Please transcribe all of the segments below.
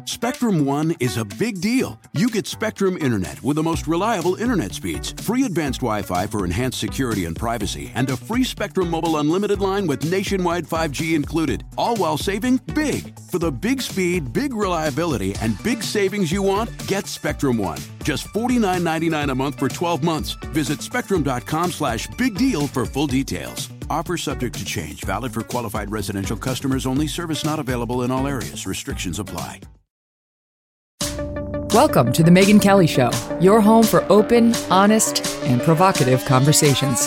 Spectrum One is a big deal. You get Spectrum Internet with the most reliable internet speeds, free advanced Wi-Fi for enhanced security and privacy, and a free Spectrum Mobile Unlimited line with nationwide 5G included, all while saving big. For the big speed, big reliability, and big savings you want, get Spectrum One. Just $49.99 a month for 12 months. Visit spectrum.com/big deal for full details. Offer subject to change. Valid for qualified residential customers only. Service not available in all areas. Restrictions apply. Welcome to The Megyn Kelly Show, your home for open, honest, and provocative conversations.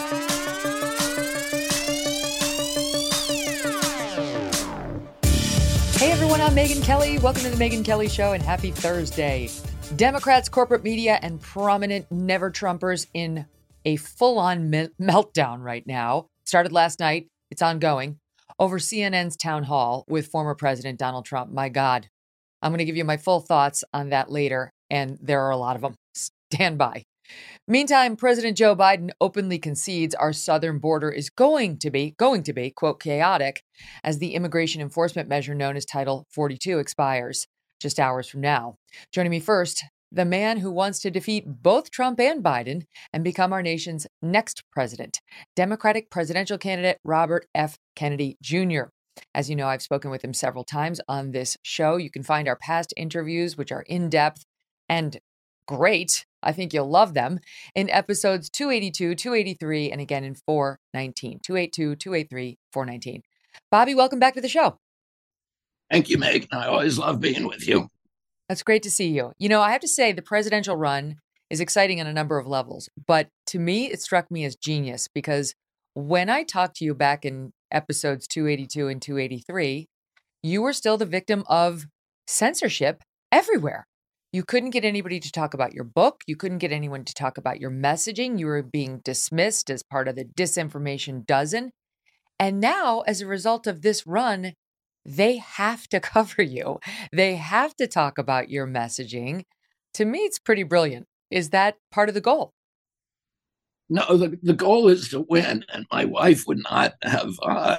Hey everyone, I'm Megyn Kelly. Welcome to The Megyn Kelly Show and happy Thursday. Democrats, corporate media, and prominent never-Trumpers in a full-on meltdown right now. Started last night. It's ongoing. Over CNN's town hall with former President Donald Trump. My God. I'm going to give you my full thoughts on that later, and there are a lot of them. Stand by. Meantime, President Joe Biden openly concedes our southern border is going to be, quote, chaotic as the immigration enforcement measure known as Title 42 expires just hours from now. Joining me first, the man who wants to defeat both Trump and Biden and become our nation's next president, Democratic presidential candidate Robert F. Kennedy Jr. As you know, I've spoken with him several times on this show. You can find our past interviews, which are in-depth and great. I think you'll love them in episodes 282, 283, and again in 419. 282, 283, 419. Bobby, welcome back to the show. Thank you, Meg. I always love being with you. That's great to see you. You know, I have to say the presidential run is exciting on a number of levels, but to me, it struck me as genius because when I talked to you back in episodes 282 and 283, you were still the victim of censorship everywhere. You couldn't get anybody to talk about your book. You couldn't get anyone to talk about your messaging. You were being dismissed as part of the disinformation dozen. And now, as a result of this run, they have to cover you. They have to talk about your messaging. To me, it's pretty brilliant. Is that part of the goal? No, the goal is to win, and my wife would not have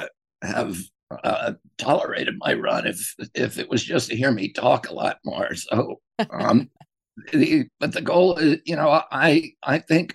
tolerated my run if it was just to hear me talk a lot more. So, but the goal is, you know, I think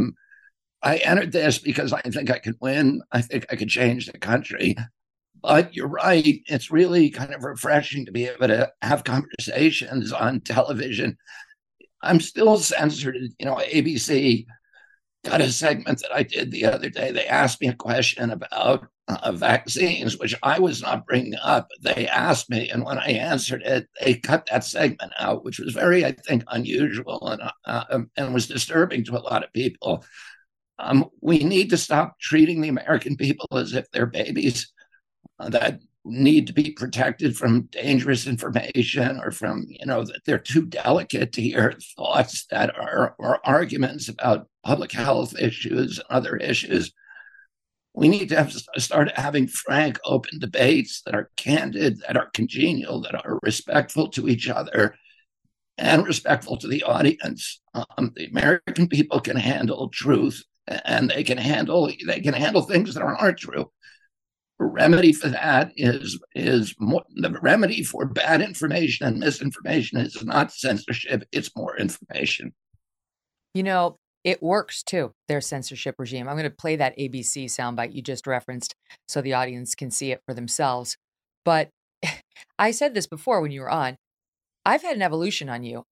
I entered this because I think I could win. I think I could change the country. But you're right; it's really kind of refreshing to be able to have conversations on television. I'm still censored. You know, ABC got a segment that I did the other day. They asked me a question about vaccines, which I was not bringing up. They asked me, and when I answered it, they cut that segment out, which was very, I think, unusual and was disturbing to a lot of people. We need to stop treating the American people as if they're babies that need to be protected from dangerous information or from, you know, that they're too delicate to hear thoughts that are or arguments about public health issues and other issues. We need to start having frank, open debates that are candid, that are congenial, that are respectful to each other and respectful to the audience. The American people can handle truth, and they can handle things that aren't true. The remedy for that is more, the remedy for bad information and misinformation is not censorship; it's more information. You know, it works too, their censorship regime. I'm going to play that ABC soundbite you just referenced so the audience can see it for themselves. But I said this before when you were on. I've had an evolution on you.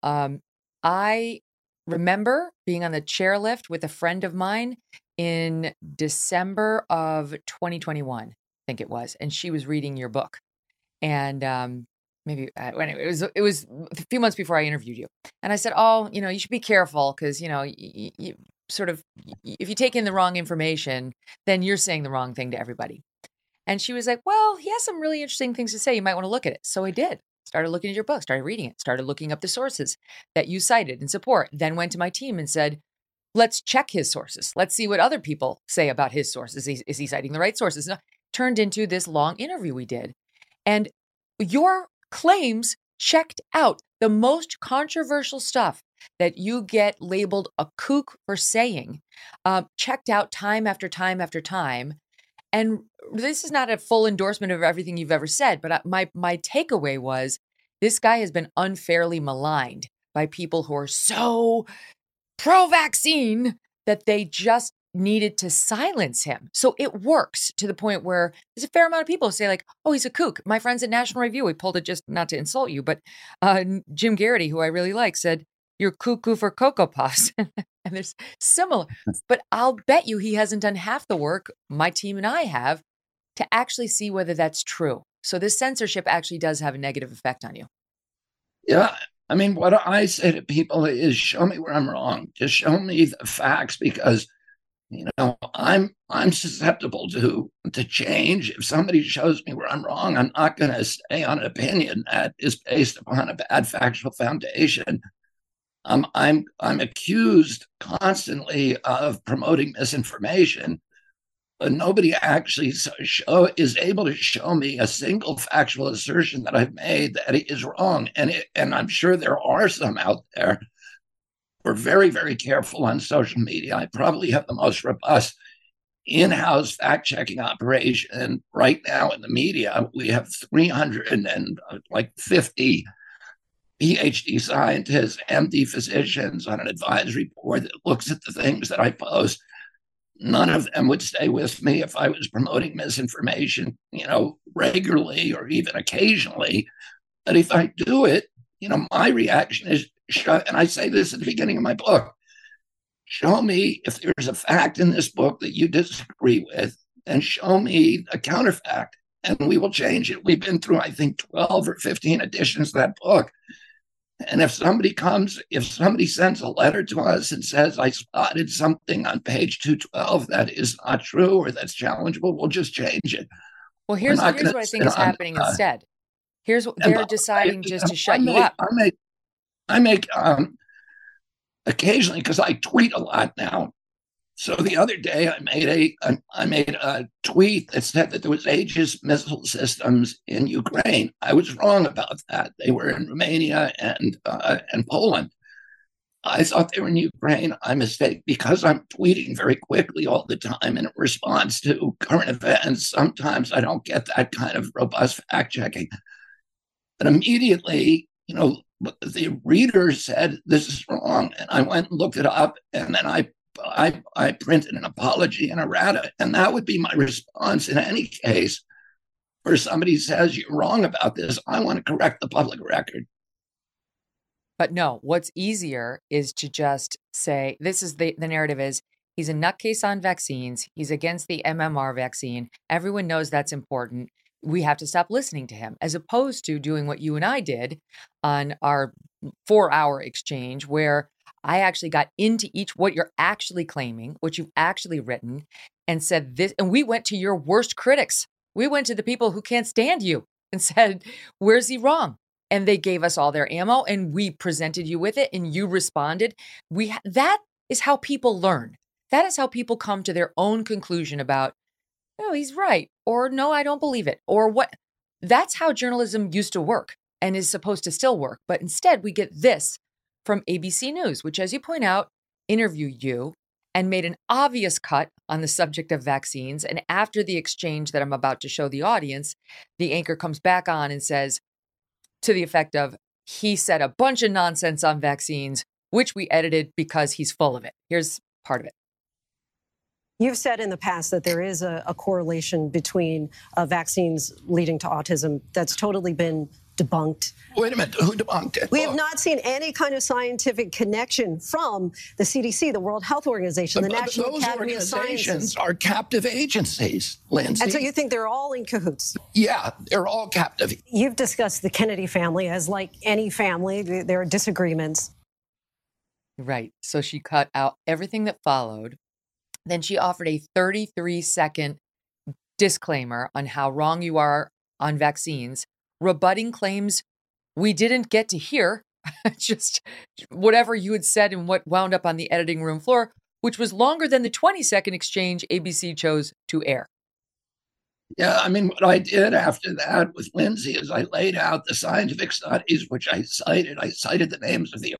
I remember being on the chairlift with a friend of mine in December of 2021, I think it was, and she was reading your book. And anyway, it was a few months before I interviewed you. And I said, oh, you know, you should be careful because, you know, you sort of, if you take in the wrong information, then you're saying the wrong thing to everybody. And she was like, well, he has some really interesting things to say. You might want to look at it. So I did. Started looking at your book, started reading it, started looking up the sources that you cited in support, then went to my team and said, let's check his sources. Let's see what other people say about his sources. Is he citing the right sources? And turned into this long interview we did. And your claims checked out. The most controversial stuff that you get labeled a kook for saying, checked out time after time after time. And this is not a full endorsement of everything you've ever said, but my takeaway was This guy has been unfairly maligned by people who are so pro-vaccine that they just needed to silence him. So it works to the point where there's a fair amount of people who say like, oh, he's a kook. My friends at National Review, we pulled it just not to insult you, but Jim Garrity, who I really like, said, you're cuckoo for Cocoa Puffs. And there's similar, but I'll bet you he hasn't done half the work my team and I have to actually see whether that's true. So this censorship actually does have a negative effect on you. Yeah. I mean, what I say to people is show me where I'm wrong. Just show me the facts, because I'm susceptible to change. If somebody shows me where I'm wrong, I'm not going to stay on an opinion that is based upon a bad factual foundation. I'm accused constantly of promoting misinformation, but nobody actually is able to show me a single factual assertion that I've made that is wrong. And I'm sure there are some out there. We're very, very careful on social media. I probably have the most robust in-house fact-checking operation right now in the media. We have 350 PhD scientists, MD physicians on an advisory board that looks at the things that I post. None of them would stay with me if I was promoting misinformation, regularly or even occasionally. But if I do it, my reaction is, and I say this at the beginning of my book, show me if there's a fact in this book that you disagree with, and show me a counterfact, and we will change it. We've been through, I think, 12 or 15 editions of that book. And if somebody sends a letter to us and says, I spotted something on page 212 that is not true or that's challengeable, we'll just change it. Well, here's what I think is happening instead. Here's what they're deciding just to shut you up. I make occasionally, because I tweet a lot now. So the other day I made a tweet that said that there was Aegis missile systems in Ukraine. I was wrong about that. They were in Romania and Poland. I thought they were in Ukraine. I mistake, because I'm tweeting very quickly all the time in response to current events. Sometimes I don't get that kind of robust fact checking. But immediately, the reader said this is wrong, and I went and looked it up, and then I printed an apology and errata, and that would be my response in any case where somebody says you're wrong about this. I want to correct the public record. But no, what's easier is to just say, this is the narrative is, he's a nutcase on vaccines. He's against the MMR vaccine. Everyone knows that's important. We have to stop listening to him, as opposed to doing what you and I did on our 4-hour exchange, where I actually got into what you're actually claiming, what you've actually written, and said this. And we went to your worst critics. We went to the people who can't stand you and said, where's he wrong? And they gave us all their ammo, and we presented you with it, and you responded. That is how people learn. That is how people come to their own conclusion about, oh, he's right, or no, I don't believe it, or what. That's how journalism used to work and is supposed to still work. But instead, we get this from ABC News, which, as you point out, interviewed you and made an obvious cut on the subject of vaccines. And after the exchange that I'm about to show the audience, the anchor comes back on and says, to the effect of, he said a bunch of nonsense on vaccines, which we edited because he's full of it. Here's part of it. You've said in the past that there is a correlation between vaccines leading to autism. That's totally been debunked. Wait a minute, who debunked it? We have not seen any kind of scientific connection from the CDC, the World Health Organization, the National Academy of Sciences. Those organizations are captive agencies, Lindsay. And so you think they're all in cahoots? Yeah, they're all captive. You've discussed the Kennedy family as like any family. There are disagreements. Right. So she cut out everything that followed. Then she offered a 33-second disclaimer on how wrong you are on vaccines, rebutting claims we didn't get to hear, just whatever you had said and what wound up on the editing room floor, which was longer than the 20-second exchange ABC chose to air. Yeah, I mean, what I did after that with Lindsay is I laid out the scientific studies, which I cited. I cited the names of the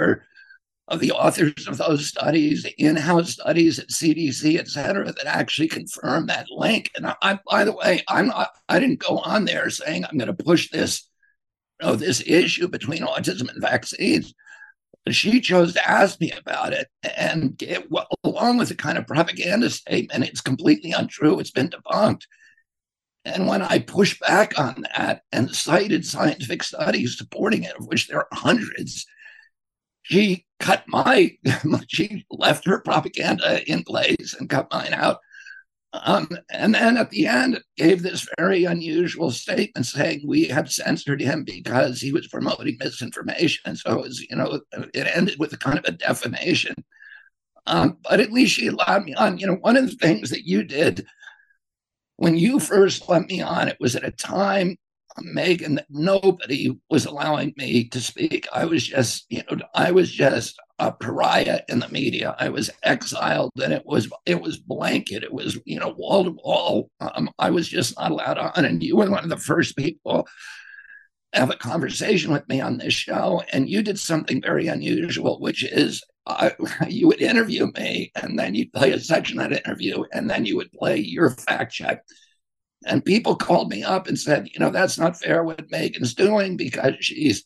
authors of those studies, the in-house studies at CDC, et cetera, that actually confirm that link. And by the way, I didn't go on there saying I'm going to push this this issue between autism and vaccines. She chose to ask me about it, and along with the kind of propaganda statement, it's completely untrue. It's been debunked. And when I pushed back on that and cited scientific studies supporting it, of which there are hundreds, she she left her propaganda in place and cut mine out. And then at the end, gave this very unusual statement saying we had censored him because he was promoting misinformation. And so it was, it ended with a kind of a defamation. But at least she allowed me on. One of the things that you did when you first let me on, it was at a time, Megyn, that nobody was allowing me to speak. I was just a pariah in the media. I was exiled, and it was blanket. It was wall to wall. I was just not allowed on. And you were one of the first people to have a conversation with me on this show. And you did something very unusual, which is you would interview me, and then you'd play a section of that interview, and then you would play your fact check. And people called me up and said, that's not fair what Megyn's doing, because she's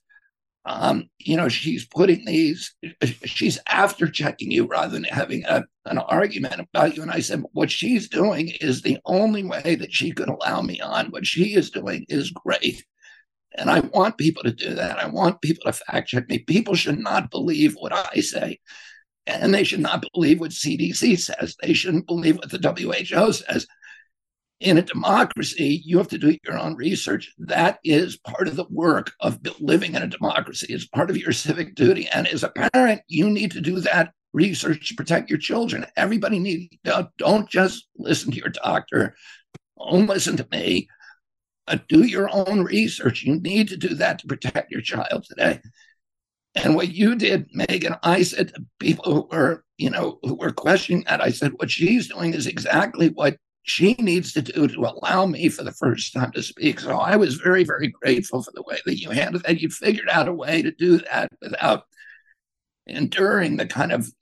she's after checking you rather than having an argument about you. And I said, what she's doing is the only way that she could allow me on. What she is doing is great. And I want people to do that. I want people to fact check me. People should not believe what I say. And they should not believe what CDC says. They shouldn't believe what the WHO says. In a democracy, you have to do your own research. That is part of the work of living in a democracy. It's part of your civic duty. And as a parent, you need to do that research to protect your children. Everybody needs, don't just listen to your doctor. Don't listen to me. Do your own research. You need to do that to protect your child today. And what you did, Megyn, I said to people who were questioning that, I said, what she's doing is exactly what she needs to do to allow me for the first time to speak. So I was very, very grateful for the way that you handled that. You figured out a way to do that without enduring the kind of,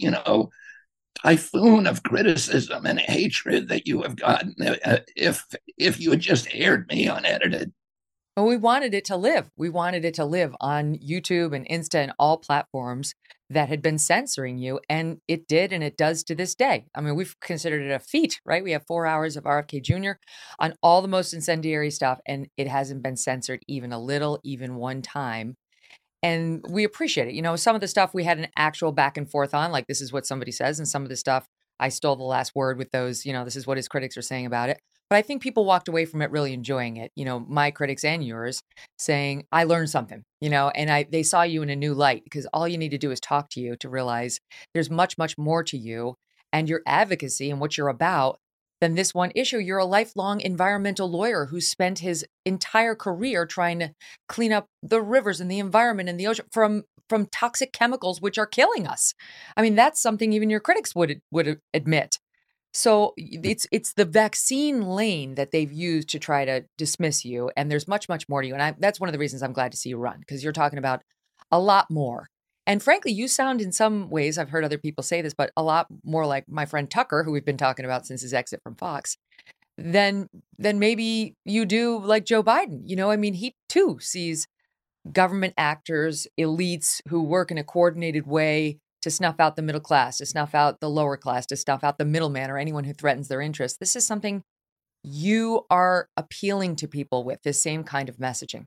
typhoon of criticism and hatred that you have gotten if you had just aired me unedited. Well, we wanted it to live. We wanted it to live on YouTube and Insta and all platforms that had been censoring you. And it did, and it does to this day. I mean, we've considered it a feat, right? We have 4 hours of RFK Jr. on all the most incendiary stuff, and it hasn't been censored even a little, even one time. And we appreciate it. Some of the stuff we had an actual back and forth on, like this is what somebody says. And some of the stuff I stole the last word with those, this is what his critics are saying about it. But I think people walked away from it really enjoying it. My critics and yours saying, I learned something, and they saw you in a new light, because all you need to do is talk to you to realize there's much, much more to you and your advocacy and what you're about than this one issue. You're a lifelong environmental lawyer who spent his entire career trying to clean up the rivers and the environment and the ocean from toxic chemicals, which are killing us. I mean, that's something even your critics would admit. So it's the vaccine lane that they've used to try to dismiss you. And there's much, much more to you. And that's one of the reasons I'm glad to see you run, because you're talking about a lot more. And frankly, you sound in some ways, I've heard other people say this, but a lot more like my friend Tucker, who we've been talking about since his exit from Fox, than maybe you do like Joe Biden. I mean, he too sees government actors, elites who work in a coordinated way to snuff out the middle class, to snuff out the lower class, to snuff out the middleman or anyone who threatens their interests. This is something you are appealing to people with, this same kind of messaging.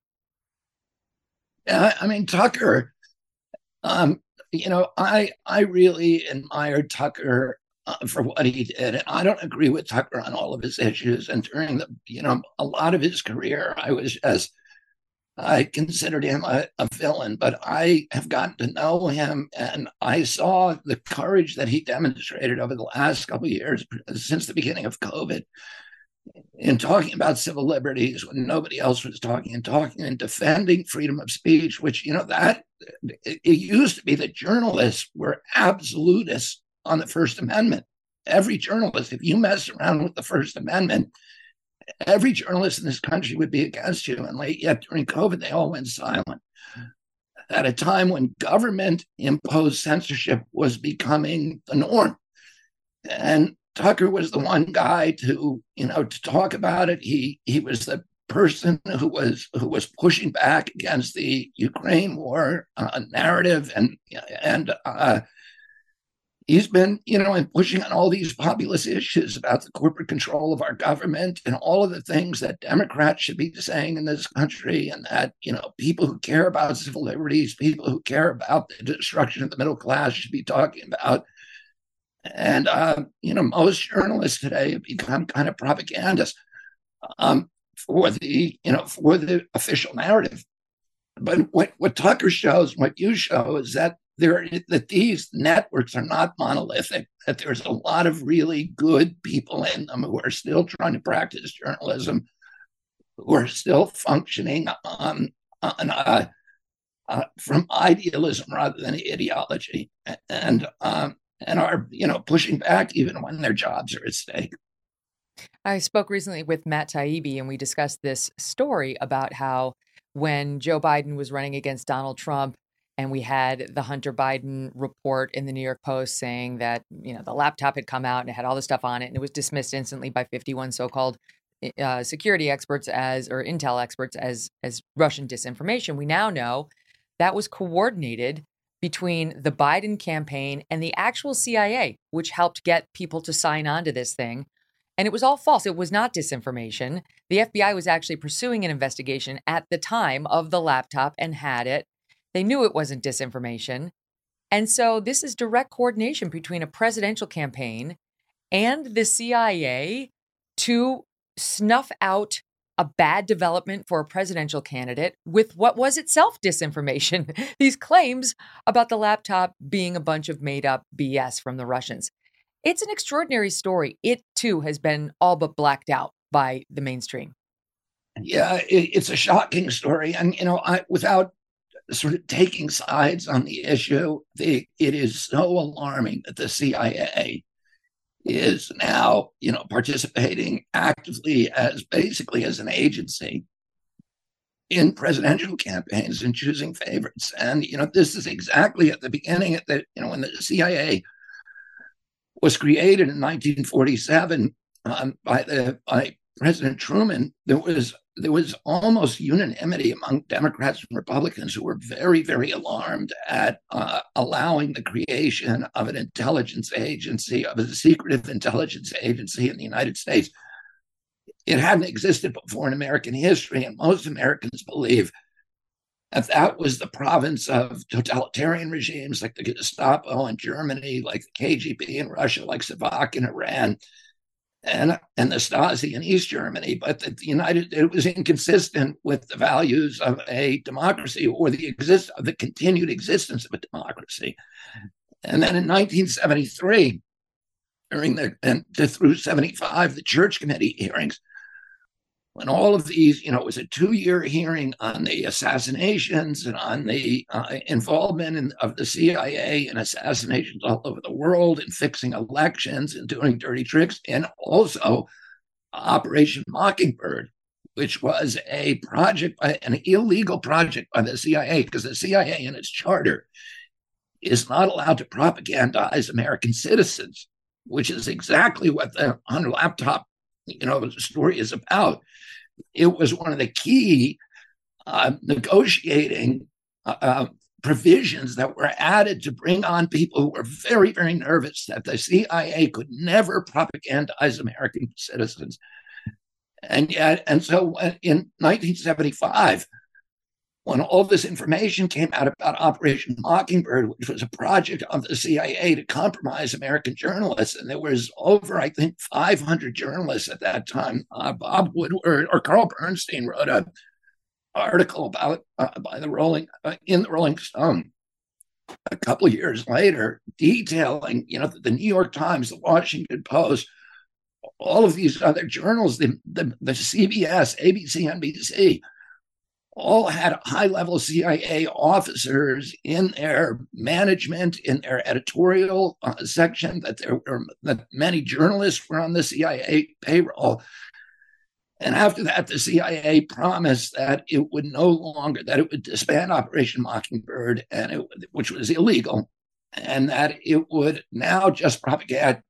Yeah, I mean, Tucker, I really admired Tucker for what he did. And I don't agree with Tucker on all of his issues. And during a lot of his career, I considered him a villain, but I have gotten to know him, and I saw the courage that he demonstrated over the last couple of years, since the beginning of COVID, in talking about civil liberties when nobody else was talking and defending freedom of speech, which, it used to be that journalists were absolutists on the First Amendment. Every journalist, if you mess around with the First Amendment, every journalist in this country would be against you. And yet during COVID, they all went silent. At a time when government imposed censorship was becoming the norm. And Tucker was the one guy to talk about it. He was the person who was pushing back against the Ukraine war narrative, and he's been, pushing on all these populist issues about the corporate control of our government and all of the things that Democrats should be saying in this country, and that, people who care about civil liberties, people who care about the destruction of the middle class should be talking about. And, most journalists today have become kind of propagandists for the official narrative. But what Tucker shows, what you show, is that that these networks are not monolithic, that there's a lot of really good people in them who are still trying to practice journalism, who are still functioning from idealism rather than ideology, and are pushing back even when their jobs are at stake. I spoke recently with Matt Taibbi, and we discussed this story about how when Joe Biden was running against Donald Trump, and we had the Hunter Biden report in the New York Post saying that, the laptop had come out and it had all this stuff on it, and it was dismissed instantly by 51 so-called security experts or intel experts as Russian disinformation. We now know that was coordinated between the Biden campaign and the actual CIA, which helped get people to sign on to this thing. And it was all false. It was not disinformation. The FBI was actually pursuing an investigation at the time of the laptop and had it. They knew it wasn't disinformation. And so this is direct coordination between a presidential campaign and the CIA to snuff out a bad development for a presidential candidate with what was itself disinformation. These claims about the laptop being a bunch of made up BS from the Russians. It's an extraordinary story. It, too, has been all but blacked out by the mainstream. Yeah, it's a shocking story. And, without sort of taking sides on the issue, it is so alarming that the CIA is now, participating actively basically as an agency in presidential campaigns and choosing favorites. And, this is exactly at the beginning when the CIA was created in 1947 by President Truman. There was almost unanimity among Democrats and Republicans who were very, very alarmed at allowing the creation of an intelligence agency, of a secretive intelligence agency in the United States. It hadn't existed before in American history, and most Americans believe that was the province of totalitarian regimes like the Gestapo in Germany, like the KGB in Russia, like Savak in Iran, and the Stasi in East Germany. But it was inconsistent with the values of a democracy or the continued existence of a democracy. And then in 1973, through 75, the Church Committee hearings, when all of these, it was a 2-year hearing on the assassinations and on the involvement of the CIA in assassinations all over the world and fixing elections and doing dirty tricks, and also Operation Mockingbird, which was an illegal project by the CIA, because the CIA in its charter is not allowed to propagandize American citizens, which is exactly what the Hunter laptop story is about. It was one of the key negotiating provisions that were added to bring on people who were very, very nervous that the CIA could never propagandize American citizens. And so in 1975, when all this information came out about Operation Mockingbird, which was a project of the CIA to compromise American journalists, and there was over, I think, 500 journalists at that time. Bob Woodward or Carl Bernstein wrote an article about in the Rolling Stone a couple of years later, detailing, the New York Times, the Washington Post, all of these other journals, the CBS, ABC, NBC, all had high-level CIA officers in their management, in their editorial section, that many journalists were on the CIA payroll. And after that, the CIA promised that it would disband Operation Mockingbird, which was illegal, and that it would now just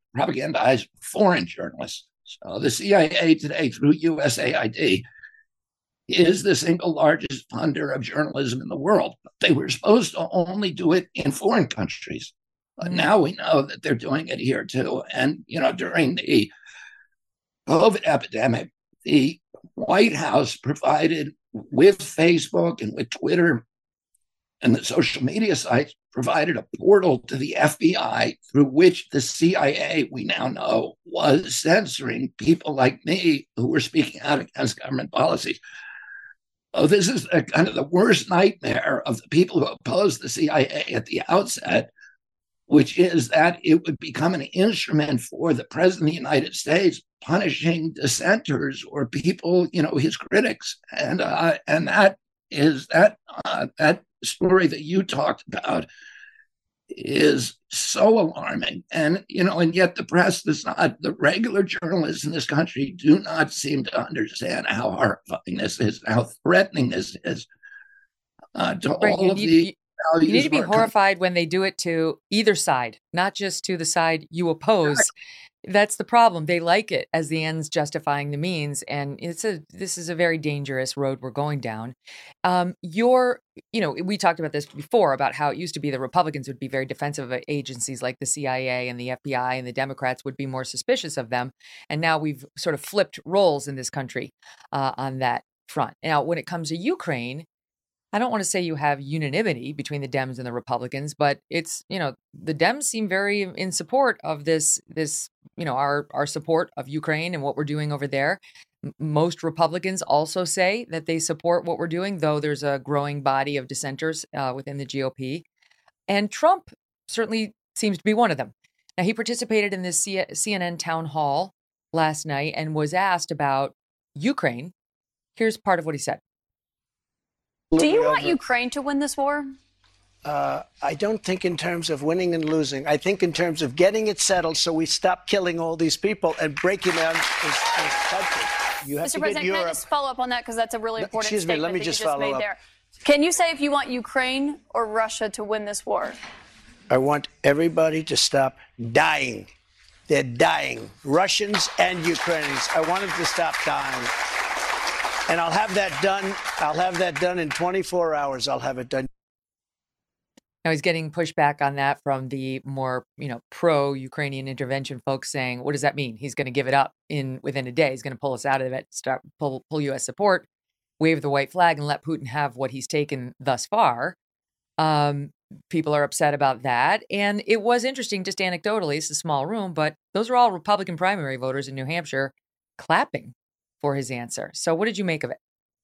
propagandize foreign journalists. So the CIA today, through USAID, is the single largest funder of journalism in the world. But they were supposed to only do it in foreign countries. But now we know that they're doing it here too. And, during the COVID epidemic, the White House provided, with Facebook and with Twitter and the social media sites, provided a portal to the FBI through which the CIA, we now know, was censoring people like me who were speaking out against government policies. Oh, this is kind of the worst nightmare of the people who opposed the CIA at the outset, which is that it would become an instrument for the president of the United States punishing dissenters or people, his critics. And that story that you talked about is so alarming. And yet the press does not, the regular journalists in this country do not seem to understand how horrifying this is, how threatening this is to all of the values. You need to be horrified when they do it to either side, not just to the side you oppose. Right. That's the problem. They like it as the ends justifying the means, and this is a very dangerous road we're going down. We talked about this before about how it used to be the Republicans would be very defensive of agencies like the CIA and the FBI, and the Democrats would be more suspicious of them. And now we've sort of flipped roles in this country on that front. Now, when it comes to Ukraine, I don't want to say you have unanimity between the Dems and the Republicans, but it's, the Dems seem very in support of this, our support of Ukraine and what we're doing over there. Most Republicans also say that they support what we're doing, though there's a growing body of dissenters within the GOP. And Trump certainly seems to be one of them. Now, he participated in this CNN town hall last night and was asked about Ukraine. Here's part of what he said. Do you want Ukraine to win this war? I don't think in terms of winning and losing. I think in terms of getting it settled so we stop killing all these people and breaking down this country. You have Mr. President, can I just follow up on that because that's a really important statement let me that just you just follow made up. there. Can you say if you want Ukraine or Russia to win this war? I want everybody to stop dying. They're dying. Russians and Ukrainians. I want them to stop dying. And I'll have that done. I'll have that done in 24 hours. I'll have it done. Now he's getting pushback on that from the more, pro-Ukrainian intervention folks saying, what does that mean? He's going to give it up within a day. He's going to pull us out of it, start pull U.S. support, wave the white flag, and let Putin have what he's taken thus far. People are upset about that. And it was interesting, just anecdotally, it's a small room, but those are all Republican primary voters in New Hampshire clapping for his answer. So what did you make of it?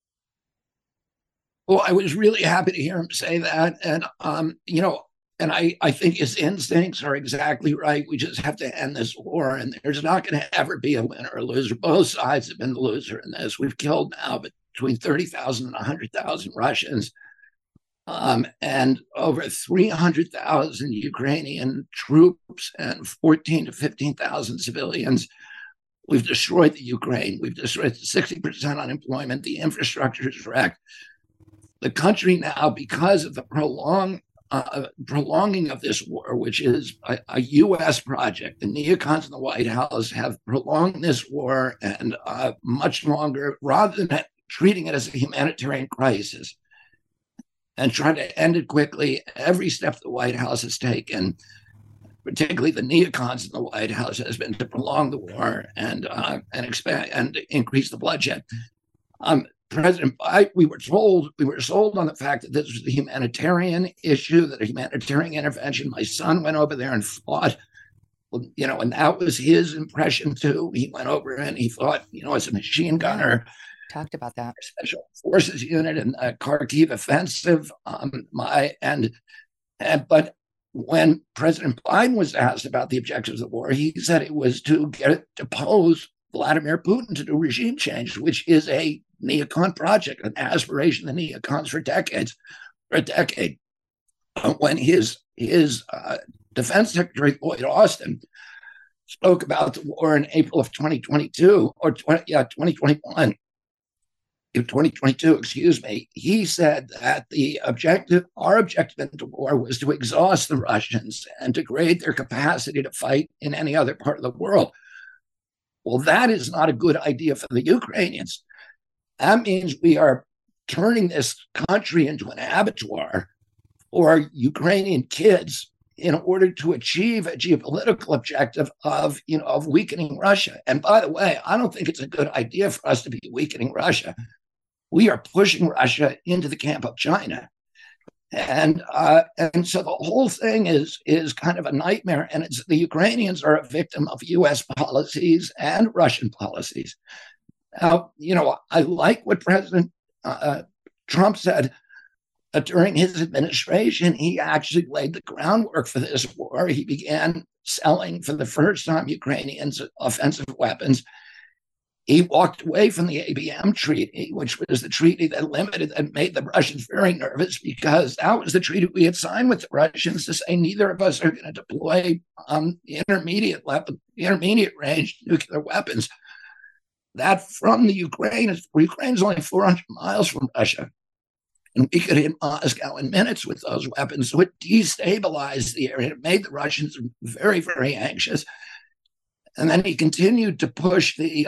Well, I was really happy to hear him say that. And, and I think his instincts are exactly right. We just have to end this war. And there's not going to ever be a winner or loser. Both sides have been the loser in this. We've killed now between 30,000 and 100,000 Russians. And over 300,000 Ukrainian troops and 14 to 15,000 civilians. We've destroyed the Ukraine. We've destroyed 60% unemployment. The infrastructure is wrecked. The country now, because of the prolonging of this war, which is a U.S. project, the neocons in the White House have prolonged this war and much longer, rather than treating it as a humanitarian crisis and trying to end it quickly. Every step the White House has taken, particularly the neocons in the White House, has been to prolong the war and expand and increase the bloodshed. President Biden, we were sold on the fact that this was a humanitarian issue, that a humanitarian intervention. My son went over there and fought, and that was his impression too. He went over and he fought, as a machine gunner. Talked about that. Special Forces unit in the Kharkiv offensive. But when President Biden was asked about the objectives of the war, he said it was to depose Vladimir Putin, to do regime change, which is a neocon project, an aspiration of the neocons for a decade. When his Defense Secretary Lloyd Austin spoke about the war in April of 2022 or 2021. In 2022, excuse me, he said that our objective in the war was to exhaust the Russians and degrade their capacity to fight in any other part of the world. Well, that is not a good idea for the Ukrainians. that means we are turning this country into an abattoir for Ukrainian kids in order to achieve a geopolitical objective of weakening Russia. And by the way, I don't think it's a good idea for us to be weakening Russia. We are pushing Russia into the camp of China. And so the whole thing is kind of a nightmare. And the Ukrainians are a victim of U.S. policies and Russian policies. Now, I like what President Trump said during his administration. He actually laid the groundwork for this war. He began selling for the first time Ukrainians offensive weapons. He walked away from the ABM treaty, which was the treaty that made the Russians very nervous, because that was the treaty we had signed with the Russians to say neither of us are going to deploy intermediate range nuclear weapons. That from the Ukraine's only 400 miles from Russia. And we could hit Moscow in minutes with those weapons. So it destabilized the area. It made the Russians very, very anxious. And then he continued to push the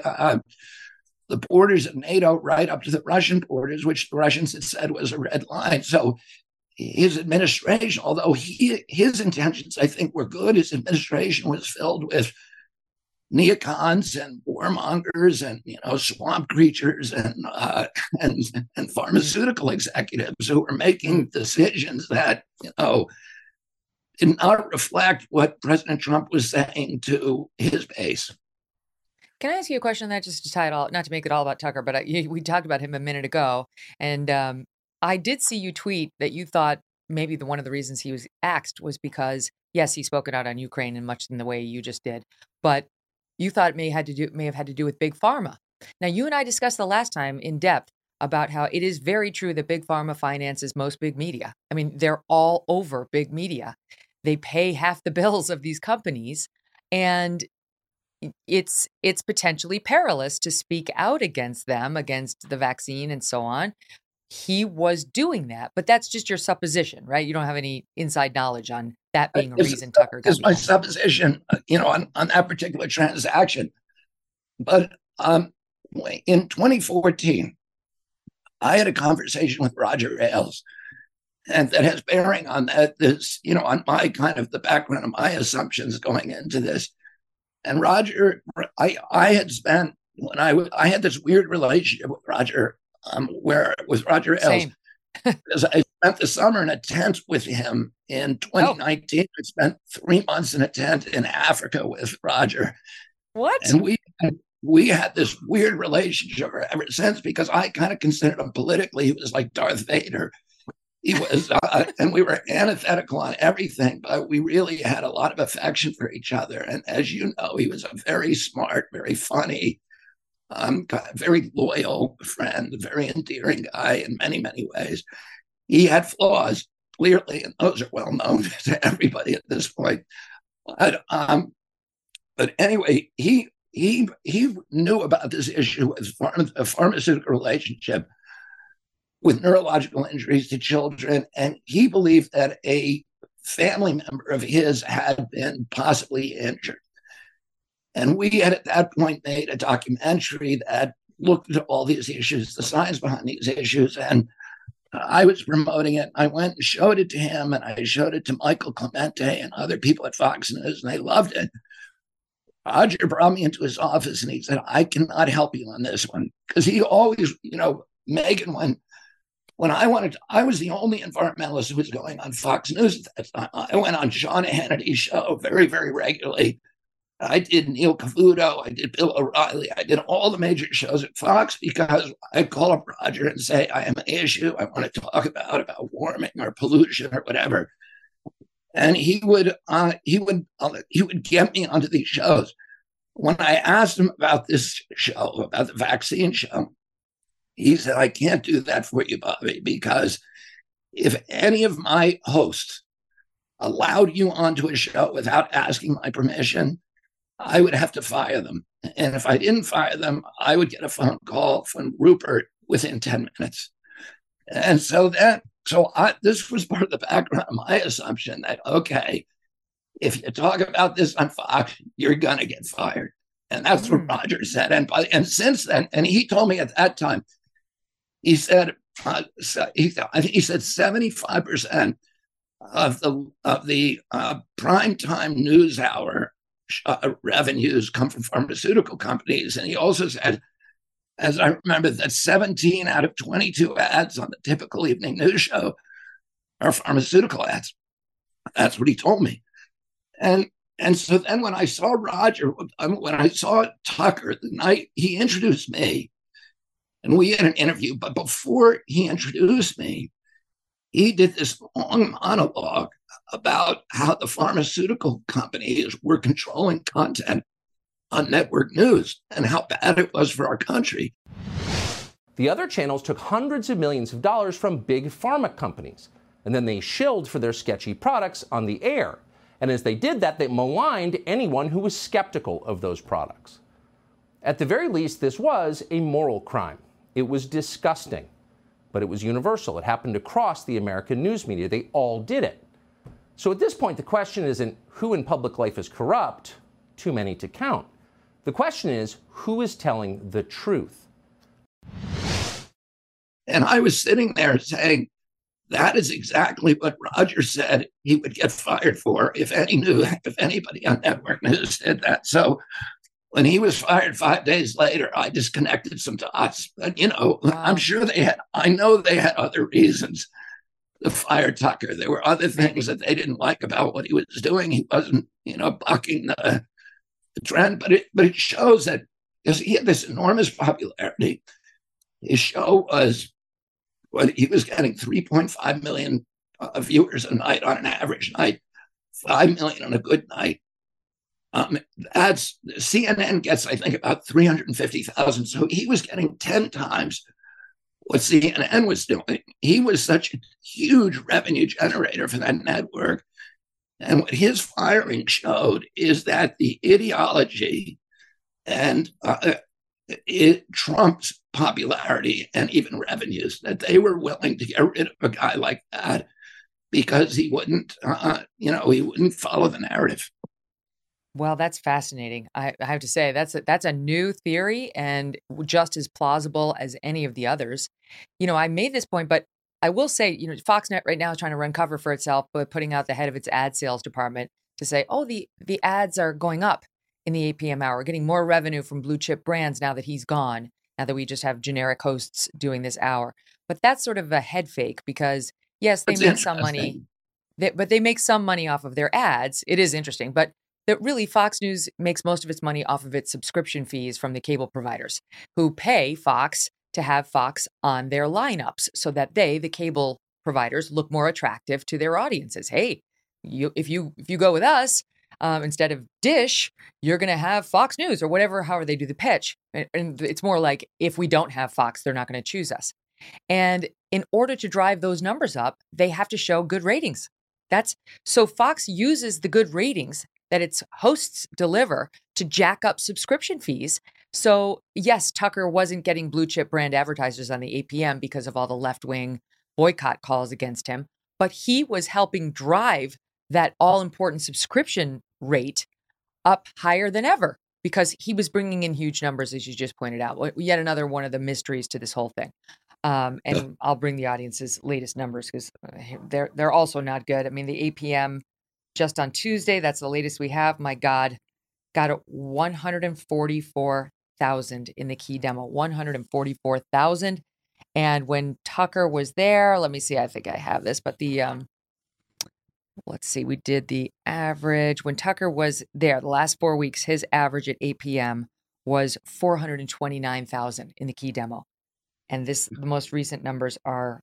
borders of NATO right up to the Russian borders, which the Russians had said was a red line. So his administration, although his intentions, I think, were good, his administration was filled with neocons and warmongers and swamp creatures and pharmaceutical executives who were making decisions that did not reflect what President Trump was saying to his base. Can I ask you a question on that, just to tie it all, not to make it all about Tucker, but we talked about him a minute ago, and I did see you tweet that you thought maybe one of the reasons he was axed was because, yes, he spoke out on Ukraine in much in the way you just did, but you thought it may have had to do with Big Pharma. Now, you and I discussed the last time in depth about how it is very true that Big Pharma finances most big media. I mean, they're all over big media. They pay half the bills of these companies, and it's potentially perilous to speak out against them, against the vaccine and so on. He was doing that, but that's just your supposition, right? You don't have any inside knowledge on that being a reason Tucker got. It's my supposition, on that particular transaction. But in 2014, I had a conversation with Roger Ailes, and that has bearing on on my kind of the background of my assumptions going into this. And Roger, I had spent I had this weird relationship with Roger, with Roger Ailes, because I spent the summer in a tent with him in 2019. I spent 3 months in a tent in Africa with Roger. What? And we had this weird relationship ever since, because I kind of considered him politically. He was like Darth Vader. He was, and we were antithetical on everything, but we really had a lot of affection for each other. And as you know, he was a very smart, very funny, very loyal friend, a very endearing guy in many, many ways. He had flaws, clearly, and those are well known to everybody at this point. But anyway, he knew about this issue with a pharmaceutical relationship with neurological injuries to children, and he believed that a family member of his had been possibly injured. And we had at that point made a documentary that looked at all these issues, the science behind these issues, and I was promoting it. I went and showed it to him, and I showed it to Michael Clemente and other people at Fox News, and they loved it. Roger brought me into his office, and he said, I cannot help you on this one. Because he always, Megyn, when I was the only environmentalist who was going on Fox News at that time. I went on Sean Hannity's show very, very regularly. I did Neil Cavuto. I did Bill O'Reilly. I did all the major shows at Fox, because I'd call up Roger and say, I have an issue I want to talk about warming or pollution or whatever. And he would get me onto these shows. When I asked him about this show, about the vaccine show, he said, I can't do that for you, Bobby, because if any of my hosts allowed you onto a show without asking my permission, I would have to fire them. And if I didn't fire them, I would get a phone call from Rupert within 10 minutes. And so this was part of the background of my assumption that, okay, if you talk about this on Fox, you're going to get fired. And that's what Roger said. And since then, and he told me at that time, He said, I think he said 75% of the primetime news hour revenues come from pharmaceutical companies. And he also said, as I remember, that 17 out of 22 ads on the typical evening news show are pharmaceutical ads. That's what he told me. And so then when I saw when I saw Tucker the night he introduced me, and we had an interview, but before he introduced me, he did this long monologue about how the pharmaceutical companies were controlling content on network news and how bad it was for our country. The other channels took hundreds of millions of dollars from big pharma companies, and then they shilled for their sketchy products on the air. And as they did that, they maligned anyone who was skeptical of those products. At the very least, this was a moral crime. It was disgusting, but it was universal. It happened across the American news media. They all did it. So at this point, the question isn't who in public life is corrupt, too many to count. The question is, who is telling the truth? And I was sitting there saying, that is exactly what Roger said he would get fired for if anybody on network news did that. So when he was fired 5 days later, I just connected some dots. But, wow. I'm sure I know they had other reasons to fire Tucker. There were other things that they didn't like about what he was doing. He wasn't, bucking the trend, but it shows that because he had this enormous popularity, his show he was getting 3.5 million viewers a night on an average night, 5 million on a good night. That's CNN gets, I think, about 350,000. So he was getting 10 times what CNN was doing. He was such a huge revenue generator for that network. And what his firing showed is that the ideology and it trumps popularity and even revenues, that they were willing to get rid of a guy like that because he wouldn't, he wouldn't follow the narrative. Well, that's fascinating. I have to say that's a new theory and just as plausible as any of the others. I made this point, but I will say, Foxnet right now is trying to run cover for itself by putting out the head of its ad sales department to say, oh, the ads are going up in the 8 p.m. hour, getting more revenue from blue chip brands now that he's gone, now that we just have generic hosts doing this hour. But that's sort of a head fake because, yes, they make some money, but they make some money off of their ads. It is interesting, but that really Fox News makes most of its money off of its subscription fees from the cable providers who pay Fox to have Fox on their lineups so that they, the cable providers, look more attractive to their audiences. Hey, if you go with us, instead of Dish, you're going to have Fox News or however they do the pitch. And it's more like if we don't have Fox, they're not going to choose us. And in order to drive those numbers up, they have to show good ratings. So Fox uses the good ratings that its hosts deliver to jack up subscription fees. So yes, Tucker wasn't getting blue chip brand advertisers on the 8 p.m. because of all the left-wing boycott calls against him, but he was helping drive that all-important subscription rate up higher than ever because he was bringing in huge numbers, as you just pointed out. Yet another one of the mysteries to this whole thing. And I'll bring the audience's latest numbers because they're also not good. I mean, the 8 p.m. just on Tuesday, that's the latest we have. My God, got 144,000 in the key demo, 144,000. And when Tucker was there, let me see, I think I have this, but let's see, we did the average. When Tucker was there, the last 4 weeks, his average at 8 p.m. was 429,000 in the key demo. And the most recent numbers are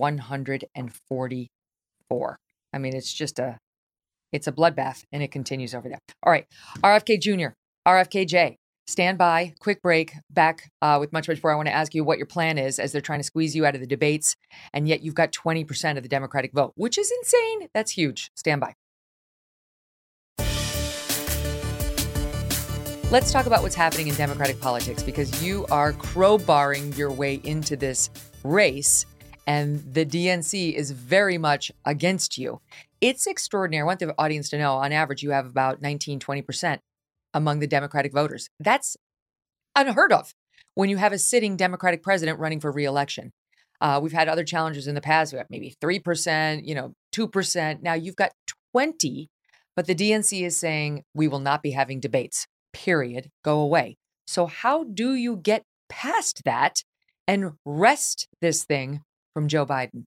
144. I mean, it's a bloodbath, and it continues over there. All right, RFK Jr., RFKJ, stand by, quick break, back with much more. I want to ask you what your plan is as they're trying to squeeze you out of the debates, and yet you've got 20% of the Democratic vote, which is insane. That's huge. Stand by. Let's talk about what's happening in Democratic politics, because you are crowbarring your way into this race, and the DNC is very much against you. It's extraordinary. I want the audience to know, on average, you have about 19, 20% among the Democratic voters. That's unheard of when you have a sitting Democratic president running for re-election. We've had other challenges in the past. We have maybe 3%, 2%. Now you've got 20, but the DNC is saying we will not be having debates, period. Go away. So how do you get past that and wrest this thing from Joe Biden?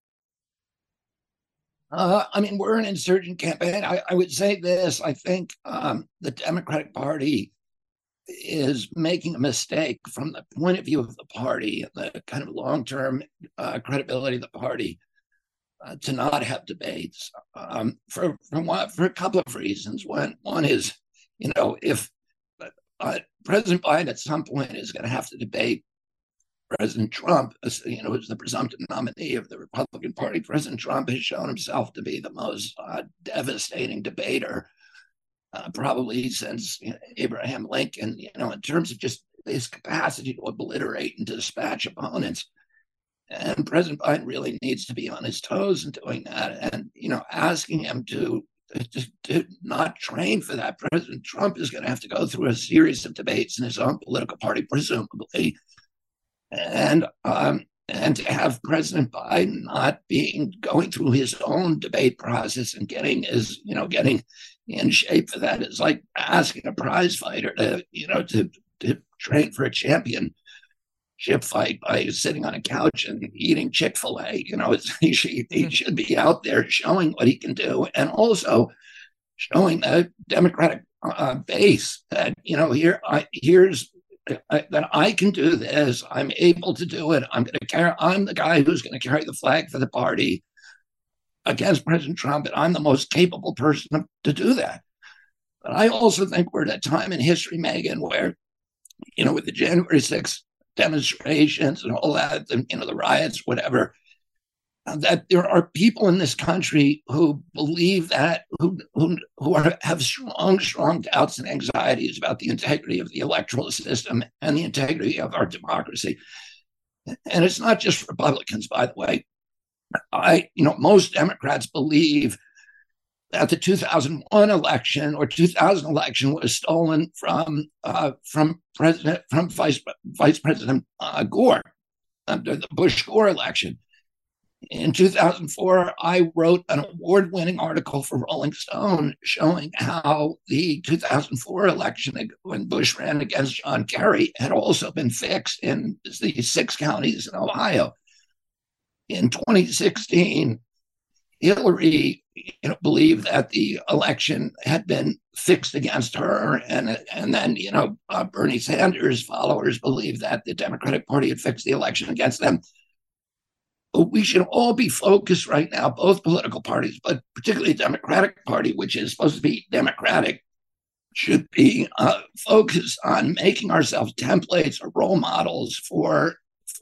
We're an insurgent campaign. I would say this. I think the Democratic Party is making a mistake from the point of view of the party and the kind of long-term credibility of the party to not have debates for a couple of reasons. One is, if President Biden at some point is going to have to debate President Trump, who's the presumptive nominee of the Republican Party. President Trump has shown himself to be the most devastating debater, probably since Abraham Lincoln, in terms of just his capacity to obliterate and dispatch opponents. And President Biden really needs to be on his toes in doing that. And, asking him to not train for that. President Trump is going to have to go through a series of debates in his own political party, presumably. And to have President Biden not going through his own debate process and getting in shape for that is like asking a prize fighter to train for a championship fight by sitting on a couch and eating Chick-fil-A. He should be out there showing what he can do, and also showing the Democratic base that here's that I can do this. I'm able to do it. I'm the guy who's going to carry the flag for the party against President Trump, and I'm the most capable person to do that. But I also think we're at a time in history, Megyn, where, with the January 6th demonstrations and all that, and, the riots, whatever, that there are people in this country who believe that, have strong doubts and anxieties about the integrity of the electoral system and the integrity of our democracy. And it's not just Republicans, by the way. Most Democrats believe that the 2001 election or 2000 election was stolen from Vice President Gore, the Bush-Gore election. In 2004, I wrote an award-winning article for Rolling Stone showing how the 2004 election, when Bush ran against John Kerry, had also been fixed in the 6 counties in Ohio. In 2016, Hillary believed that the election had been fixed against her, and then Bernie Sanders followers believed that the Democratic Party had fixed the election against them. But we should all be focused right now, both political parties, but particularly the Democratic Party, which is supposed to be democratic, should be focused on making ourselves templates or role models for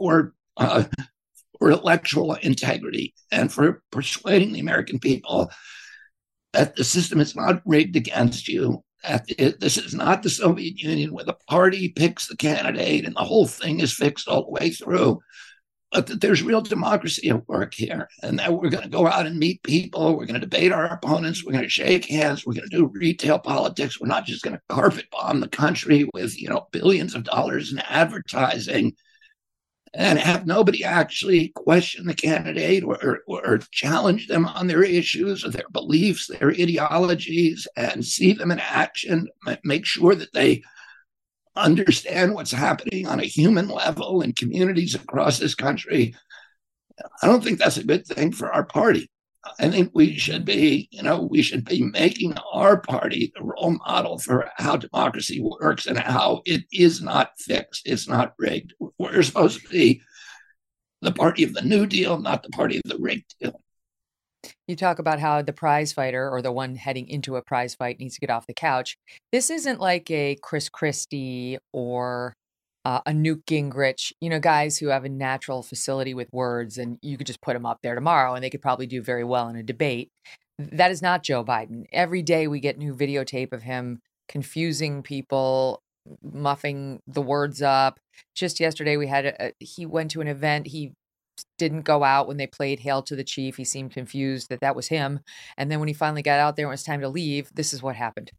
electoral integrity and for persuading the American people that the system is not rigged against you. This is not the Soviet Union where the party picks the candidate and the whole thing is fixed all the way through. But that there's real democracy at work here, and that we're going to go out and meet people. We're going to debate our opponents. We're going to shake hands. We're going to do retail politics. We're not just going to carpet bomb the country with, billions of dollars in advertising and have nobody actually question the candidate or challenge them on their issues or their beliefs, their ideologies, and see them in action, make sure that they understand what's happening on a human level in communities across this country. I don't think that's a good thing for our party. I think we should be making our party the role model for how democracy works and how it is not fixed. It's not rigged. We're supposed to be the party of the New Deal, not the party of the rigged deal. You talk about how the prize fighter or the one heading into a prize fight needs to get off the couch. This isn't like a Chris Christie or a Newt Gingrich, guys who have a natural facility with words and you could just put them up there tomorrow and they could probably do very well in a debate. That is not Joe Biden. Every day we get new videotape of him confusing people, muffing the words up. Just yesterday we had he went to an event. He didn't go out when they played Hail to the Chief. He seemed confused that was him. And then when he finally got out there and it was time to leave, this is what happened.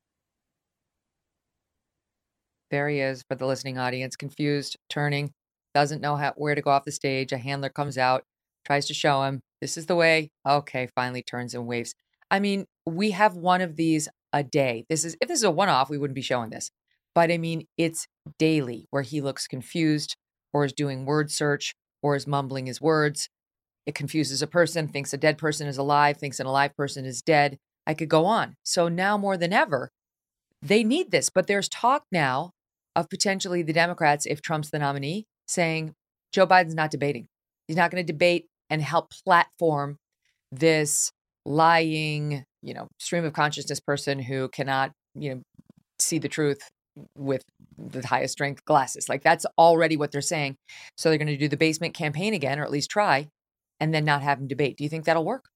There he is for the listening audience, confused, turning. doesn't know where to go off the stage. A handler comes out, tries to show him, this is the way. Okay, finally turns and waves. I mean, we have one of these a day. If this is a one-off, we wouldn't be showing this. But I mean, it's daily where he looks confused or is doing word search or is mumbling his words. It confuses a person, thinks a dead person is alive, thinks an alive person is dead. I could go on. So now more than ever, they need this. But there's talk now of potentially the Democrats, if Trump's the nominee, saying Joe Biden's not debating. He's not going to debate and help platform this lying, stream of consciousness person who cannot, see the truth with the highest strength glasses. Like, that's already what they're saying. So they're going to do the basement campaign again, or at least try, and then not have him debate. Do you think that'll work?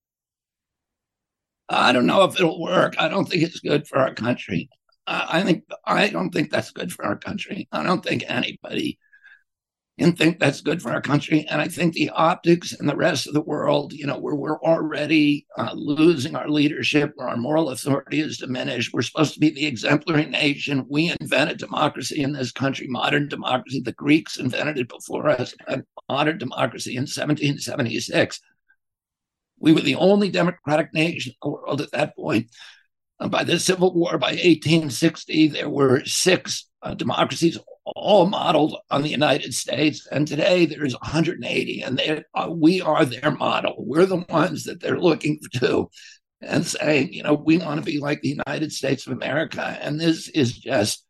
I don't know if it'll work. I don't think it's good for our country. I don't think that's good for our country. I don't think anybody can think that's good for our country. And I think the optics and the rest of the world, we're already losing our leadership, where our moral authority is diminished. We're supposed to be the exemplary nation. We invented democracy in this country, modern democracy. The Greeks invented it before us, modern democracy in 1776. We were the only democratic nation in the world at that point. By the Civil War, by 1860, there were 6 democracies, all modeled on the United States. And today there's 180, and we are their model. We're the ones that they're looking to and saying, we want to be like the United States of America. And this is just,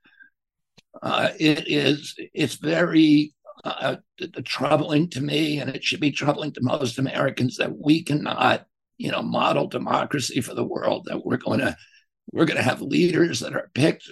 it's very troubling to me, and it should be troubling to most Americans, that we cannot, model democracy for the world, that we're going to have leaders that are picked,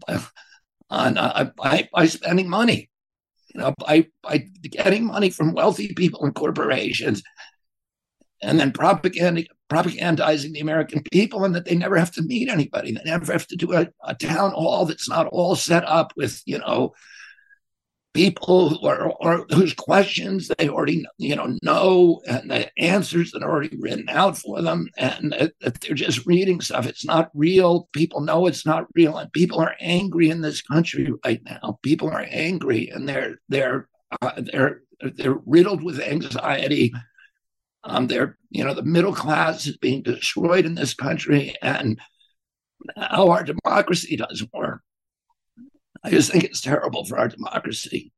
by spending money, by getting money from wealthy people and corporations, and then propagandizing the American people, and that they never have to meet anybody. They never have to do a town hall that's not all set up with, people whose questions they already know, and the answers that are already written out for them, and that they're just reading stuff. It's not real. People know it's not real, and people are angry in this country right now. People are angry, and they're riddled with anxiety. The middle class is being destroyed in this country, and now our democracy doesn't work. I just think it's terrible for our democracy.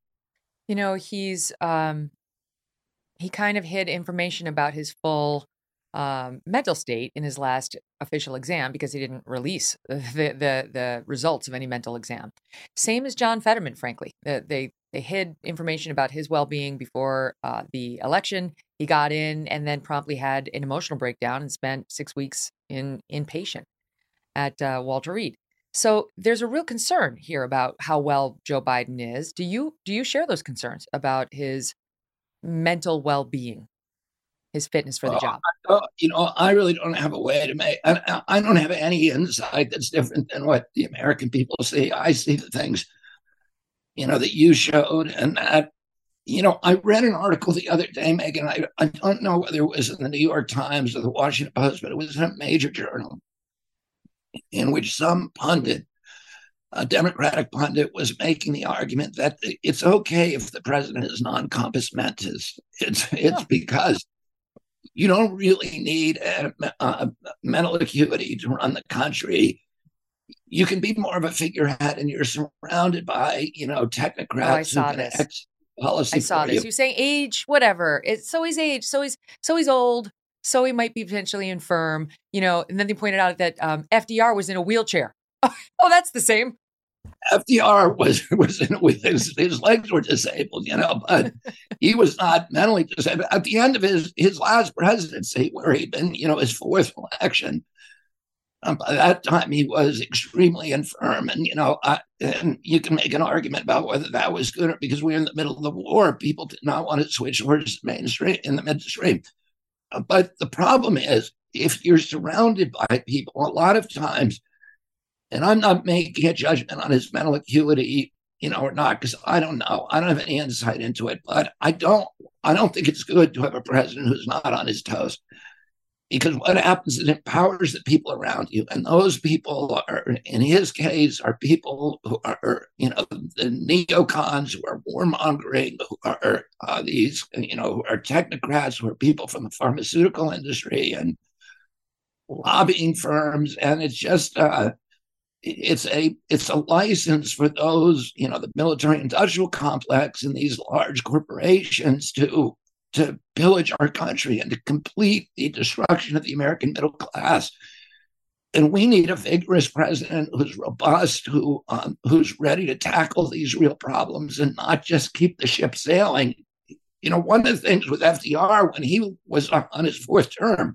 He kind of hid information about his full mental state in his last official exam, because he didn't release the results of any mental exam. Same as John Fetterman, frankly. They hid information about his well-being before the election. He got in and then promptly had an emotional breakdown and spent 6 weeks inpatient at Walter Reed. So there's a real concern here about how well Joe Biden is. Do you share those concerns about his mental well-being, his fitness for the job? I really don't have a way to make. I don't have any insight that's different than what the American people see. I see the things, that you showed, and that. I read an article the other day, Megan. I don't know whether it was in the New York Times or the Washington Post, but it was in a major journal, in which some pundit, a Democratic pundit, was making the argument that it's okay if the president is non-compos mentis. It's because you don't really need a mental acuity to run the country. You can be more of a figurehead, and you're surrounded by, technocrats. I saw this. Policy. I saw this. You're saying age, whatever. So he's age. So he's old. So he might be potentially infirm, and then they pointed out that FDR was in a wheelchair. Oh, that's the same. FDR was in his legs were disabled, but he was not mentally disabled. At the end of his last presidency, where he'd been, his 4th election, by that time he was extremely infirm, and and you can make an argument about whether that was good, or because we were in the middle of the war, people did not want to switch towards mainstream in the midstream. But the problem is, if you're surrounded by people, a lot of times, and I'm not making a judgment on his mental acuity, or not, because I don't know. I don't have any insight into it, but I don't think it's good to have a president who's not on his toes. Because what happens is it empowers the people around you. And those people are, in his case, are people who are, the neocons who are warmongering, who are these, who are technocrats, who are people from the pharmaceutical industry and lobbying firms. And it's just, it's a license for those, the military industrial complex and these large corporations to pillage our country and to complete the destruction of the American middle class. And we need a vigorous president who's robust, who's ready to tackle these real problems and not just keep the ship sailing. One of the things with FDR when he was on his fourth term,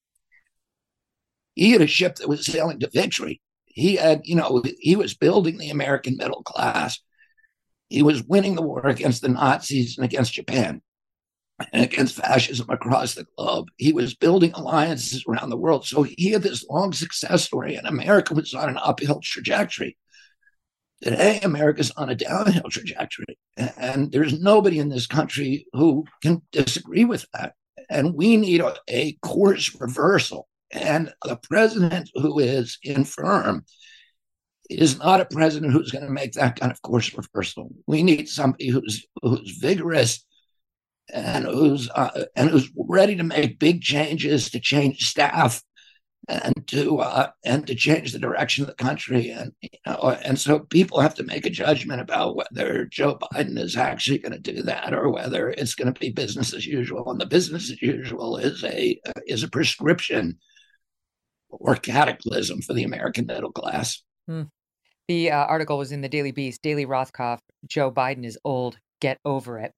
he had a ship that was sailing to victory. He had, he was building the American middle class. He was winning the war against the Nazis and against Japan and against fascism across the globe. He was building alliances around the world. So he had this long success story, and America was on an uphill trajectory. Today, America's on a downhill trajectory. And there's nobody in this country who can disagree with that. And we need a course reversal. And the president who is infirm is not a president who's going to make that kind of course reversal. We need somebody who's vigorous and who's ready to make big changes, to change staff, and to change the direction of the country. And so people have to make a judgment about whether Joe Biden is actually going to do that or whether it's going to be business as usual. And the business as usual is a prescription or cataclysm for the American middle class. The article was in the Daily Beast. Daily Rothkopf, Joe Biden is old. Get over it.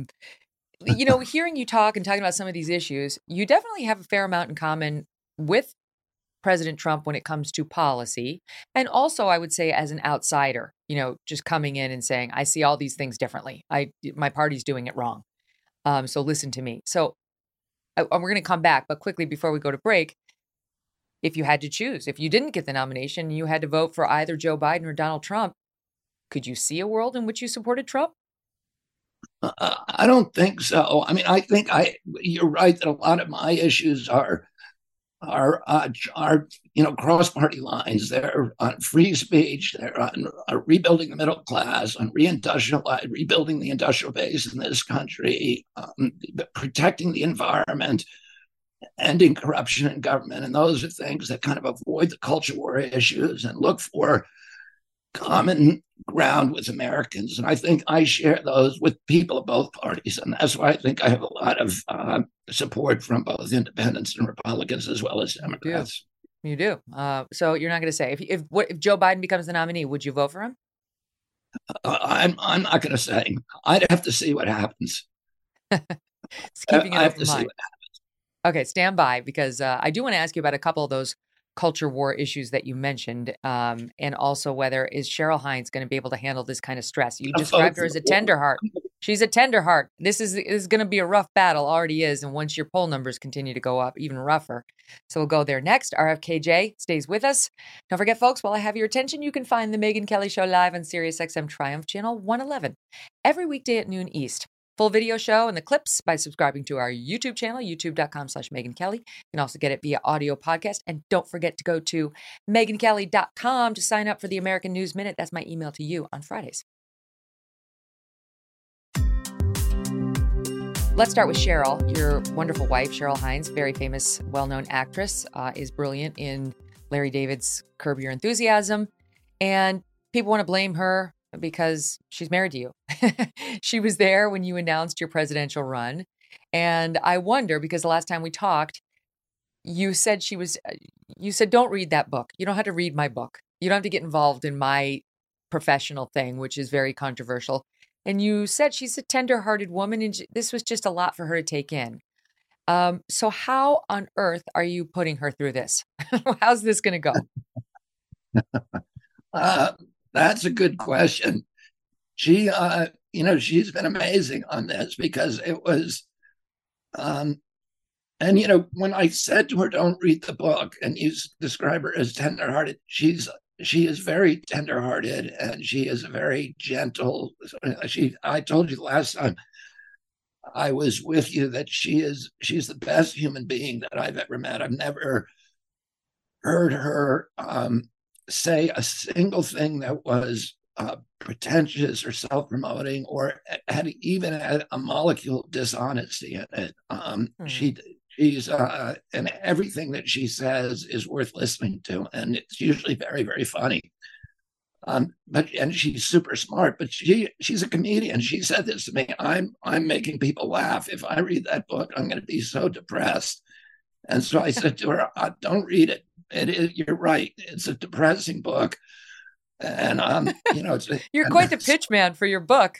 Hearing you talk and talking about some of these issues, you definitely have a fair amount in common with President Trump when it comes to policy. And also, I would say, as an outsider, just coming in and saying, I see all these things differently. My party's doing it wrong. So listen to me. So we're going to come back. But quickly, before we go to break, if you had to choose, if you didn't get the nomination, you had to vote for either Joe Biden or Donald Trump, could you see a world in which you supported Trump? I don't think so. I mean, I think you're right that a lot of my issues are cross-party lines. They're on free speech. They're on rebuilding the middle class, on rebuilding the industrial base in this country, protecting the environment, ending corruption in government. And those are things that kind of avoid the culture war issues and look for common ground with Americans. And I think I share those with people of both parties. And that's why I think I have a lot of support from both independents and Republicans as well as Democrats. You do. So you're not going to say, if Joe Biden becomes the nominee, would you vote for him? I'm not going to say. I'd have to see what happens. It's keeping it I have to see what happens. Okay, stand by, because I do want to ask you about a couple of those culture war issues that you mentioned, and also whether is Cheryl Hines going to be able to handle this kind of stress. You described her as a tender heart. She's a tender heart. This is going to be a rough battle, already is, and once your poll numbers continue to go up, even rougher. So we'll go there next. RFKJ stays with us. Don't forget, folks, while I have your attention, you can find the Megyn Kelly Show live on SiriusXM Triumph Channel 111 every weekday at noon East. Full video show and the clips by subscribing to our YouTube channel, youtube.com/Megyn Kelly. You can also get it via audio podcast. And don't forget to go to MegynKelly.com to sign up for the American News Minute. That's my email to you on Fridays. Let's start with Cheryl, your wonderful wife, Cheryl Hines, very famous, well-known actress, is brilliant in Larry David's Curb Your Enthusiasm. And people want to blame her because she's married to you. She was there when you announced your presidential run. And I wonder, because the last time we talked, you said don't read that book. You don't have to read my book. You don't have to get involved in my professional thing, which is very controversial. And you said she's a tender-hearted woman, and this was just a lot for her to take in. So how on earth are you putting her through this? How's this going to go? That's a good question. She, she's been amazing on this, because it was, and, when I said to her, don't read the book, and you describe her as tenderhearted, she is very tenderhearted, and she is very gentle. I told you last time, I was with you that she's the best human being that I've ever met. I've never heard her say a single thing that was pretentious or self-promoting or had even had a molecule of dishonesty in it. She's and everything that she says is worth listening to, and it's usually very, very funny. And she's super smart, but she's a comedian. She said this to me: I'm making people laugh. If I read that book, I'm going to be so depressed. And so I said to her, don't read it. You're right. It's a depressing book. And you're quite the pitch man for your book.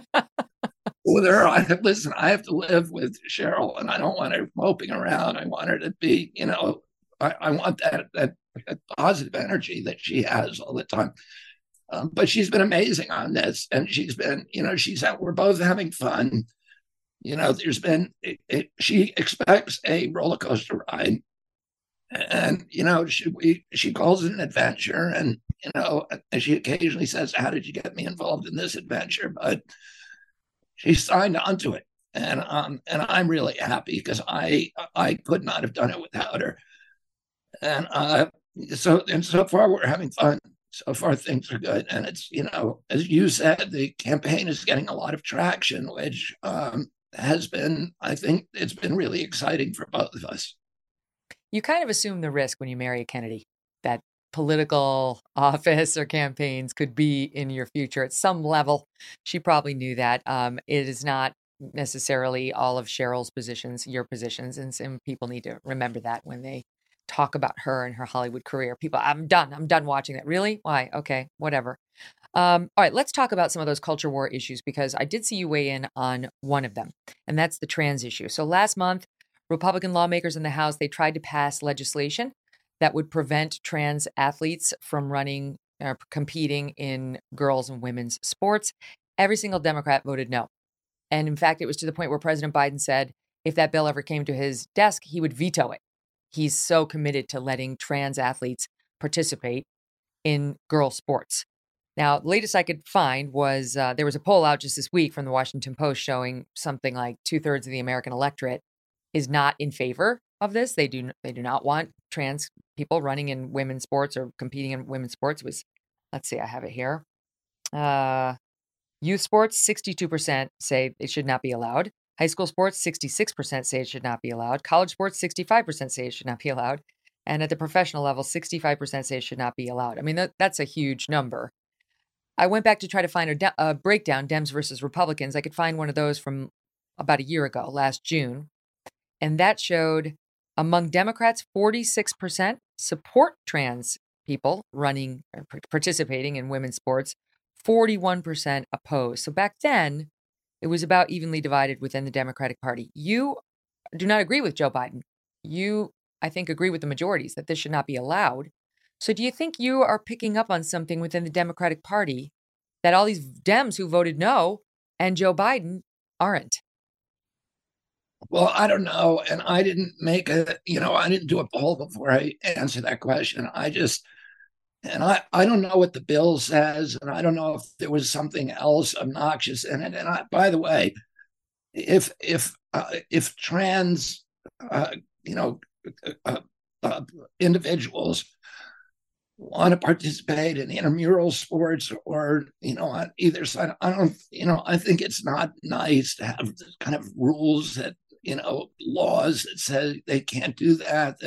Well, I have to live with Cheryl, and I don't want her moping around. I want her to be, I want that positive energy that she has all the time. But she's been amazing on this, and she's been, we're both having fun. There's been, she expects a roller coaster ride, and she calls it an adventure, and she occasionally says, "How did you get me involved in this adventure?" But she signed on to it, and I'm really happy because I could not have done it without her. And so far we're having fun. So far things are good, and it's as you said, the campaign is getting a lot of traction, which has been, I think, it's been really exciting for both of us. You kind of assume the risk when you marry a Kennedy that political office or campaigns could be in your future at some level. She probably knew that. It is not necessarily all of Cheryl's positions, your positions, and some people need to remember that when they talk about her and her Hollywood career. People, I'm done watching that. Really? Why? Okay, whatever. All right, let's talk about some of those culture war issues, because I did see you weigh in on one of them, and that's the trans issue. So last month, Republican lawmakers in the House, they tried to pass legislation that would prevent trans athletes from running or competing in girls' and women's sports. Every single Democrat voted no. And in fact, it was to the point where President Biden said if that bill ever came to his desk, he would veto it. He's so committed to letting trans athletes participate in girl sports. Now, the latest I could find was there was a poll out just this week from the Washington Post showing something like 2/3 of the American electorate is not in favor of this. They do not want trans people running in women's sports or competing in women's sports. Let's see, I have it here. Youth sports, 62% say it should not be allowed. High school sports, 66% say it should not be allowed. College sports, 65% say it should not be allowed. And at the professional level, 65% say it should not be allowed. I mean, that's a huge number. I went back to try to find a breakdown, Dems versus Republicans. I could find one of those from about a year ago, last June. And that showed among Democrats, 46% support trans people running or participating in women's sports, 41% oppose. So back then, it was about evenly divided within the Democratic Party. You do not agree with Joe Biden. You, I think, agree with the majorities that this should not be allowed. So do you think you are picking up on something within the Democratic Party that all these Dems who voted no and Joe Biden aren't? Well, I don't know. And I didn't I didn't do a poll before I answer that question. I don't know what the bill says, and I don't know if there was something else obnoxious in it. And by the way, if trans, individuals want to participate in intramural sports or on either side, I think it's not nice to have kind of rules that laws that say they can't do that.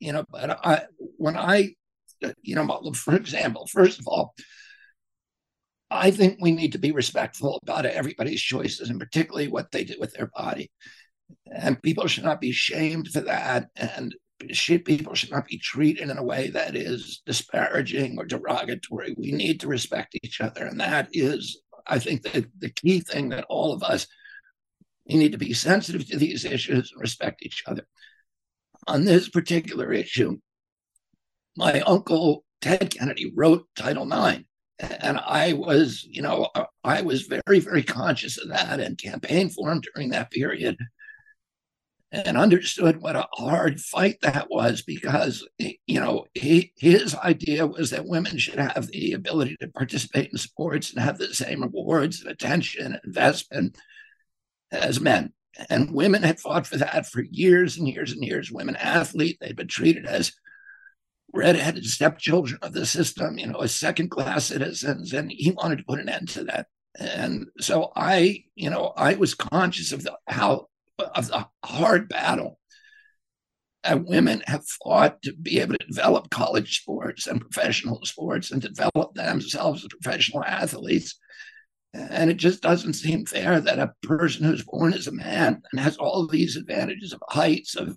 For example, first of all, I think we need to be respectful about everybody's choices, and particularly what they do with their body. And people should not be shamed for that. And people should not be treated in a way that is disparaging or derogatory. We need to respect each other. And that is, I think, the key thing that all of us, we need to be sensitive to these issues and respect each other. On this particular issue, my uncle Ted Kennedy wrote Title IX, and I was very, very conscious of that and campaigned for him during that period, and understood what a hard fight that was, because his idea was that women should have the ability to participate in sports and have the same rewards and attention and investment as men. And women had fought for that for years and years and years. Women athletes, they'd been treated as redheaded stepchildren of the system, as second-class citizens, and he wanted to put an end to that. And so I was conscious of the hard battle that women have fought to be able to develop college sports and professional sports and develop themselves as professional athletes. And it just doesn't seem fair that a person who's born as a man and has all of these advantages of heights, of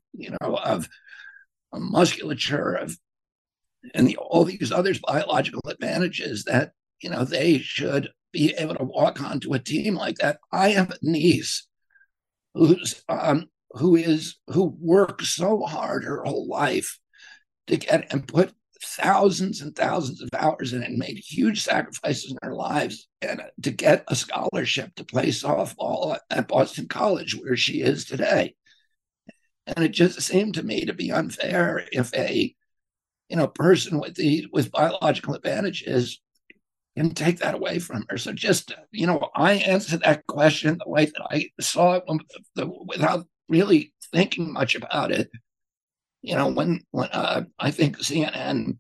musculature, and all these other biological advantages, that they should be able to walk onto a team like that. I have a niece who worked so hard her whole life to get and put thousands and thousands of hours in and made huge sacrifices in her lives and to get a scholarship to play softball at Boston College, where she is today. And it just seemed to me to be unfair if a person with biological advantages can take that away from her. So just I answered that question the way that I saw it without really thinking much about it. When I think CNN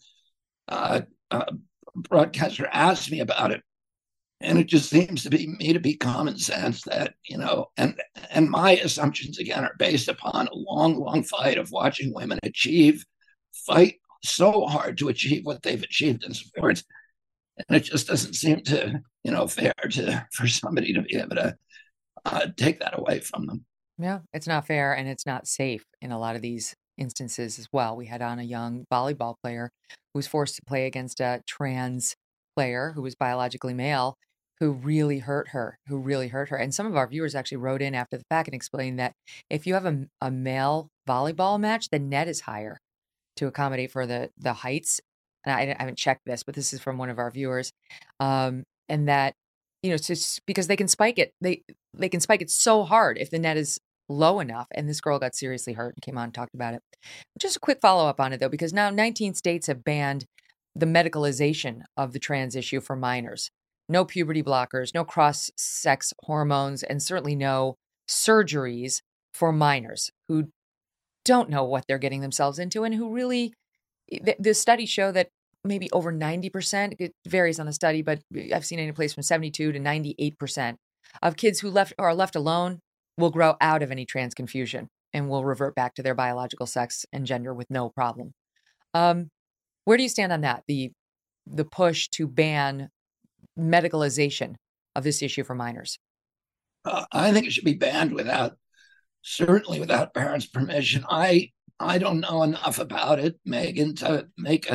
broadcaster asked me about it, and it just seems to be common sense that and my assumptions again are based upon a long fight of watching women fight so hard to achieve what they've achieved in sports, and it just doesn't seem to fair for somebody to be able to take that away from them. Yeah, it's not fair, and it's not safe in a lot of these instances as well. We had on a young volleyball player who was forced to play against a trans player who was biologically male, who really hurt her. And some of our viewers actually wrote in after the fact and explained that if you have a male volleyball match, the net is higher to accommodate for the heights. And I haven't checked this, but this is from one of our viewers. And that, it's just because they can spike it. They can spike it so hard if the net is low enough. And this girl got seriously hurt and came on and talked about it. Just a quick follow-up on it, though, because now 19 states have banned the medicalization of the trans issue for minors. No puberty blockers, no cross-sex hormones, and certainly no surgeries for minors who don't know what they're getting themselves into and who really, the studies show that maybe over 90%, it varies on the study, but I've seen any place from 72 to 98% of kids who are left alone will grow out of any trans confusion and will revert back to their biological sex and gender with no problem. Where do you stand on that? The push to ban medicalization of this issue for minors? I think it should be banned certainly without parents' permission. I don't know enough about it, Megan, to make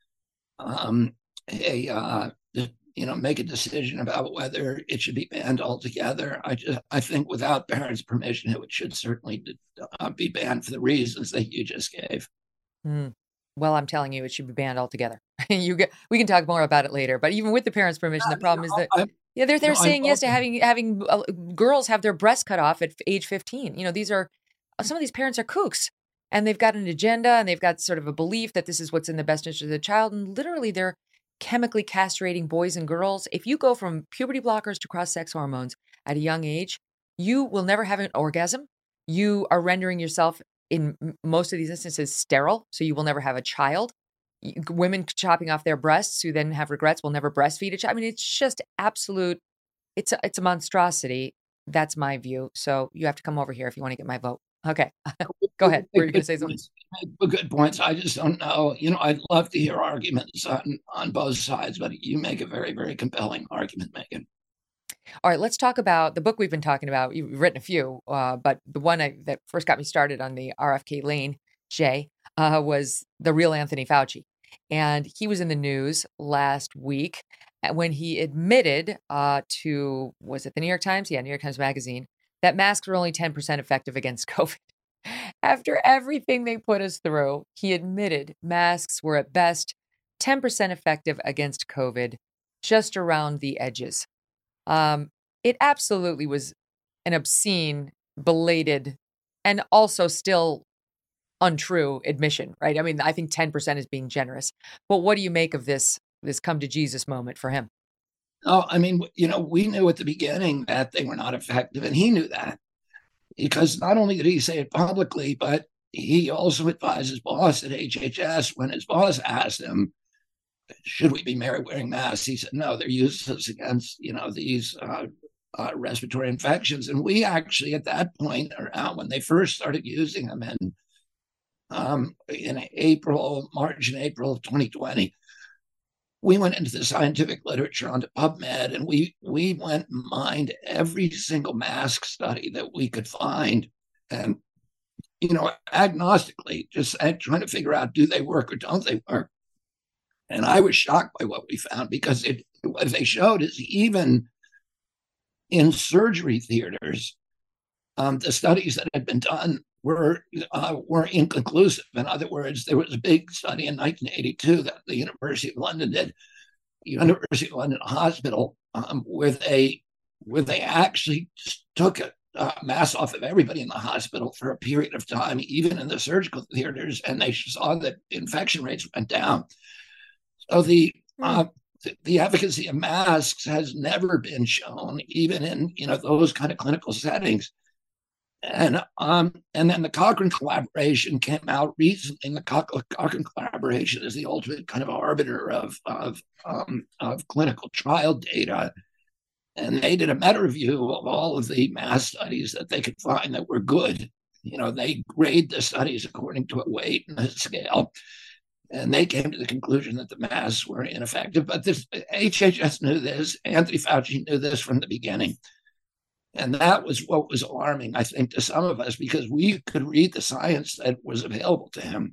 make a decision about whether it should be banned altogether. I think without parents' permission, it should certainly be banned for the reasons that you just gave. Well, I'm telling you, it should be banned altogether. We can talk more about it later. But even with the parents' permission, the problem is that they're saying yes to having girls have their breasts cut off at age 15. Some of these parents are kooks, and they've got an agenda, and they've got sort of a belief that this is what's in the best interest of the child, and literally they're chemically castrating boys and girls. If you go from puberty blockers to cross-sex hormones at a young age, you will never have an orgasm. You are rendering yourself, in most of these instances, sterile, so you will never have a child. Women chopping off their breasts who then have regrets will never breastfeed a child. I mean, it's just absolute, it's a monstrosity. That's my view. So you have to come over here if you want to get my vote. Okay. Go ahead. Were you going to say something? Good points. I just don't know. I'd love to hear arguments on both sides, but you make a very, very compelling argument, Megan. All right, let's talk about the book we've been talking about. You've written a few, but the one that first got me started on the RFK Lane, Jay, was The Real Anthony Fauci. And he was in the news last week when he admitted to, was it the New York Times? Yeah, New York Times Magazine, that masks were only 10% effective against COVID. After everything they put us through, he admitted masks were at best 10% effective against COVID, just around the edges. It absolutely was an obscene, belated, and also still untrue admission, right? I mean, I think 10% is being generous. But what do you make of this come to Jesus moment for him? Oh, I mean, we knew at the beginning that they were not effective, and he knew that. because not only did he say it publicly, but he also advised his boss at HHS when his boss asked him, should we be wearing masks? He said, no, they're useless against, these respiratory infections. And we actually, at that point, around when they first started using them in March and April of 2020, we went into the scientific literature onto PubMed, and we went and mined every single mask study that we could find, and agnostically, just trying to figure out, do they work or don't they work? And I was shocked by what we found, because what they showed is even in surgery theaters, the studies that had been done were inconclusive. In other words, there was a big study in 1982 that the University of London did, University of London Hospital, where they actually took a mask off of everybody in the hospital for a period of time, even in the surgical theaters, and they saw that infection rates went down. So the efficacy of masks has never been shown, even in those kind of clinical settings. And then the Cochrane collaboration came out recently. And the Cochrane collaboration is the ultimate kind of arbiter of clinical trial data. And they did a meta review of all of the mask studies that they could find that were good. They grade the studies according to a weight and a scale. And they came to the conclusion that the masks were ineffective. But HHS knew this. Anthony Fauci knew this from the beginning. And that was what was alarming, I think, to some of us, because we could read the science that was available to him.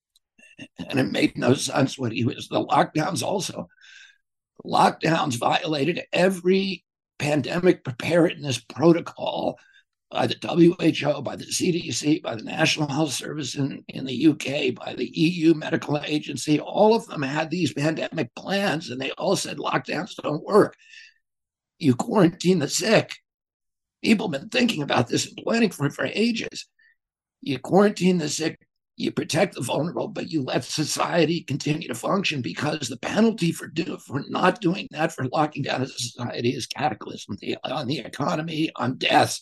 And it made no sense what he was. The lockdowns also. Lockdowns violated every pandemic preparedness protocol by the WHO, by the CDC, by the National Health Service in the UK, by the EU Medical Agency. All of them had these pandemic plans, and they all said lockdowns don't work. You quarantine the sick. People have been thinking about this and planning for it for ages. You quarantine the sick, you protect the vulnerable, but you let society continue to function, because the penalty for not doing that, for locking down a society, is cataclysm on the economy, on deaths.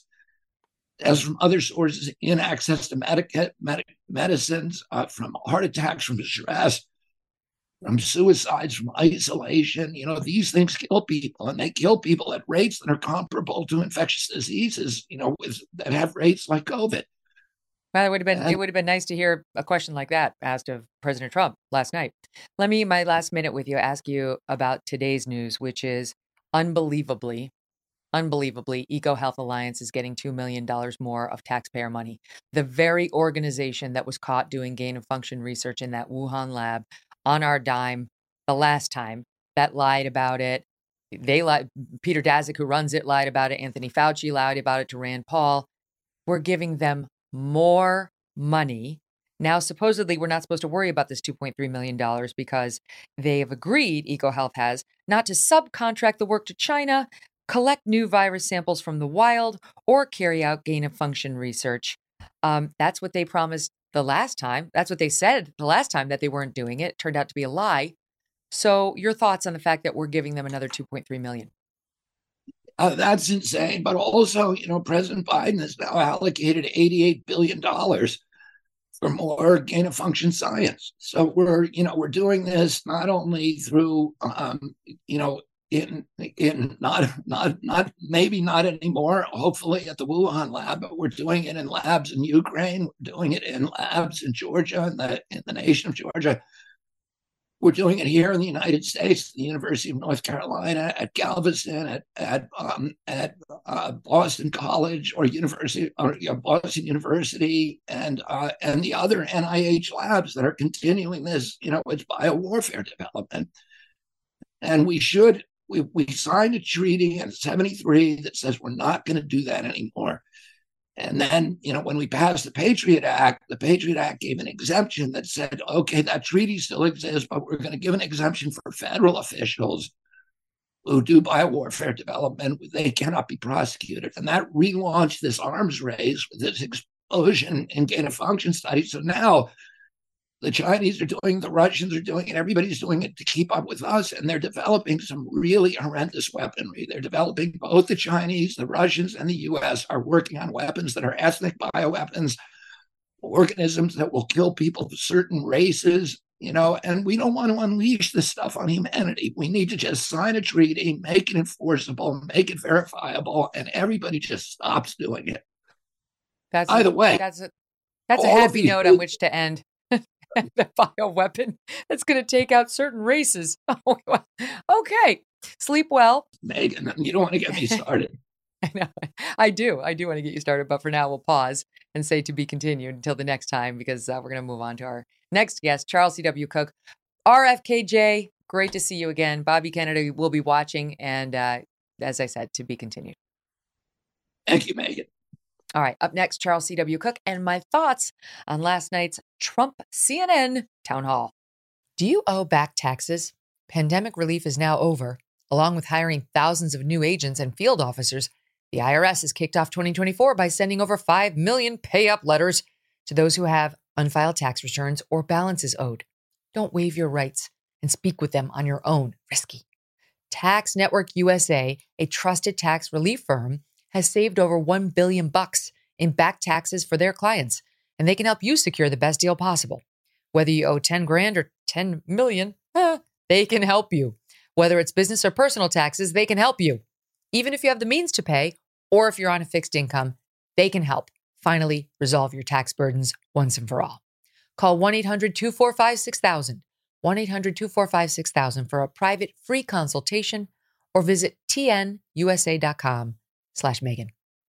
As from other sources, in access to medicines, from heart attacks, from stress, from suicides, from isolation. These things kill people, and they kill people at rates that are comparable to infectious diseases, that have rates like COVID. Well, it would have been nice to hear a question like that asked of President Trump last night. Let me, my last minute with you, ask you about today's news, which is unbelievably, EcoHealth Alliance is getting $2 million more of taxpayer money. The very organization that was caught doing gain of function research in that Wuhan lab on our dime the last time, that lied about it. They lied. Peter Daszak, who runs it, lied about it. Anthony Fauci lied about it to Rand Paul. We're giving them more money. Now, supposedly, we're not supposed to worry about this $2.3 million because they have agreed, EcoHealth has, not to subcontract the work to China, collect new virus samples from the wild, or carry out gain-of-function research. That's what they promised the last time. That's what they said the last time, that they weren't doing it. It turned out to be a lie. So your thoughts on the fact that we're giving them another $2.3 million? That's insane. But also, President Biden has now allocated $88 billion for more gain-of-function science. So we're doing this not only through, not maybe not anymore, hopefully at the Wuhan lab, but we're doing it in labs in Ukraine. We're doing it in labs in Georgia, in the nation of Georgia. We're doing it here in the United States, the University of North Carolina, at Galveston, at Boston College, or Boston University, and the other NIH labs that are continuing this, it's biowarfare development. And we signed a treaty in '73 that says we're not going to do that anymore. And then, when we passed the Patriot Act gave an exemption that said, okay, that treaty still exists, but we're going to give an exemption for federal officials who do biowarfare development. They cannot be prosecuted. And that relaunched this arms race with this explosion in gain-of-function studies. So now The Chinese are doing, the Russians are doing it, everybody's doing it to keep up with us, and they're developing some really horrendous weaponry. They're developing, both the Chinese, the Russians, and the US are working on weapons that are ethnic bioweapons, organisms that will kill people of certain races, and we don't want to unleash this stuff on humanity. We need to just sign a treaty, make it enforceable, make it verifiable, and everybody just stops doing it. By the way, that's a happy note on which to end. The bioweapon that's going to take out certain races. Okay. Sleep well. Megan, you don't want to get me started. I know. I do want to get you started, but for now we'll pause and say to be continued until the next time, because we're going to move on to our next guest, Charles C.W. Cooke. RFKJ, great to see you again. Bobby Kennedy will be watching, and as I said, to be continued. Thank you, Megan. All right, up next, Charles C.W. Cooke and my thoughts on last night's Trump CNN town hall. Do you owe back taxes? Pandemic relief is now over. Along with hiring thousands of new agents and field officers, the IRS has kicked off 2024 by sending over 5 million pay-up letters to those who have unfiled tax returns or balances owed. Don't waive your rights and speak with them on your own. Risky. Tax Network USA, a trusted tax relief firm, has saved over $1 billion in back taxes for their clients, and they can help you secure the best deal possible. Whether you owe 10 grand or 10 million, they can help you. Whether it's business or personal taxes, they can help you. Even if you have the means to pay, or if you're on a fixed income, they can help finally resolve your tax burdens once and for all. Call 1-800-245-6000, 1-800-245-6000 for a private free consultation, or visit tnusa.com/Megan.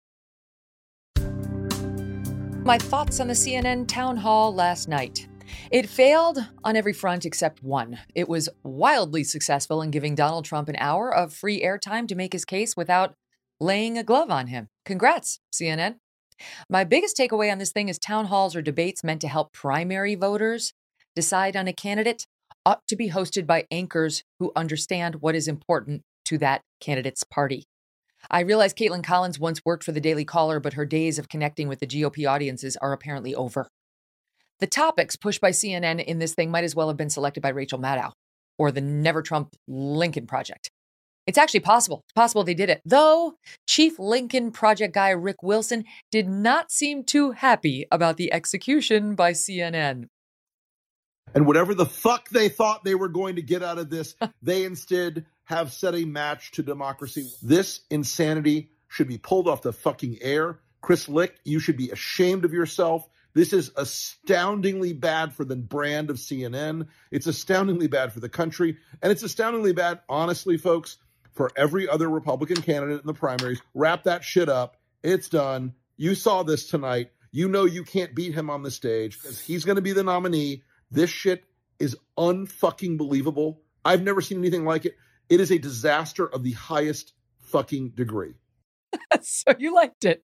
My thoughts on the CNN town hall last night. It failed on every front except one. It was wildly successful in giving Donald Trump an hour of free airtime to make his case without laying a glove on him. Congrats, CNN. My biggest takeaway on this thing is town halls or debates meant to help primary voters decide on a candidate ought to be hosted by anchors who understand what is important to that candidate's party. I realize Caitlin Collins once worked for the Daily Caller, but her days of connecting with the GOP audiences are apparently over. The topics pushed by CNN in this thing might as well have been selected by Rachel Maddow or the Never Trump Lincoln Project. It's actually possible. It's possible they did it. Though Chief Lincoln Project guy Rick Wilson did not seem too happy about the execution by CNN. And whatever the fuck they thought they were going to get out of this, they instead have set a match to democracy. This insanity should be pulled off the fucking air. Chris Licht, you should be ashamed of yourself. This is astoundingly bad for the brand of CNN. It's astoundingly bad for the country. And it's astoundingly bad, honestly, folks, for every other Republican candidate in the primaries. Wrap that shit up. It's done. You saw this tonight. You know you can't beat him on the stage because he's going to be the nominee. This shit is unfucking believable. I've never seen anything like it. It is a disaster of the highest fucking degree. So you liked it.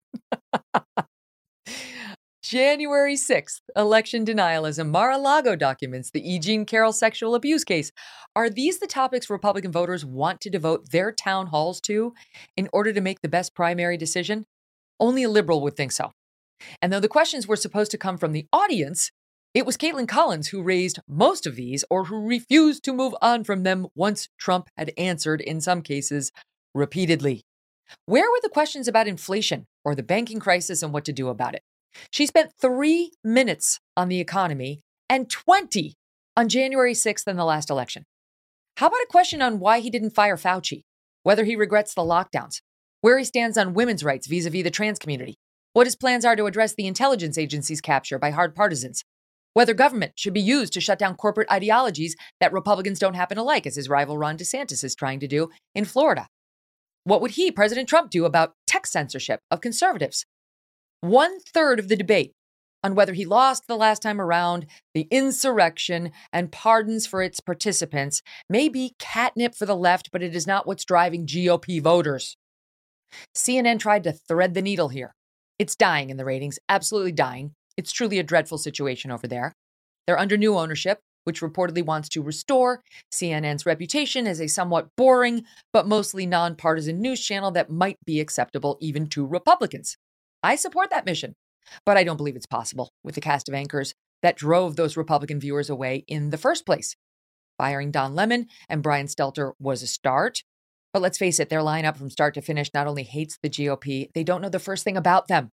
January 6th, election denialism, Mar-a-Lago documents, the E. Jean Carroll sexual abuse case. Are these the topics Republican voters want to devote their town halls to in order to make the best primary decision? Only a liberal would think so. And though the questions were supposed to come from the audience, it was Caitlin Collins who raised most of these or who refused to move on from them once Trump had answered, in some cases, repeatedly. Where were the questions about inflation or the banking crisis and what to do about it? She spent 3 minutes on the economy and 20 on January 6th in the last election. How about a question on why he didn't fire Fauci, whether he regrets the lockdowns, where he stands on women's rights vis-a-vis the trans community, what his plans are to address the intelligence agency's capture by hard partisans, whether government should be used to shut down corporate ideologies that Republicans don't happen to like, as his rival Ron DeSantis is trying to do in Florida. What would President Trump, do about tech censorship of conservatives? 1/3 of the debate on whether he lost the last time around, the insurrection, and pardons for its participants may be catnip for the left, but it is not what's driving GOP voters. CNN tried to thread the needle here. It's dying in the ratings, absolutely dying. It's truly a dreadful situation over there. They're under new ownership, which reportedly wants to restore CNN's reputation as a somewhat boring, but mostly nonpartisan news channel that might be acceptable even to Republicans. I support that mission, but I don't believe it's possible with the cast of anchors that drove those Republican viewers away in the first place. Firing Don Lemon and Brian Stelter was a start. But let's face it, their lineup from start to finish not only hates the GOP, they don't know the first thing about them.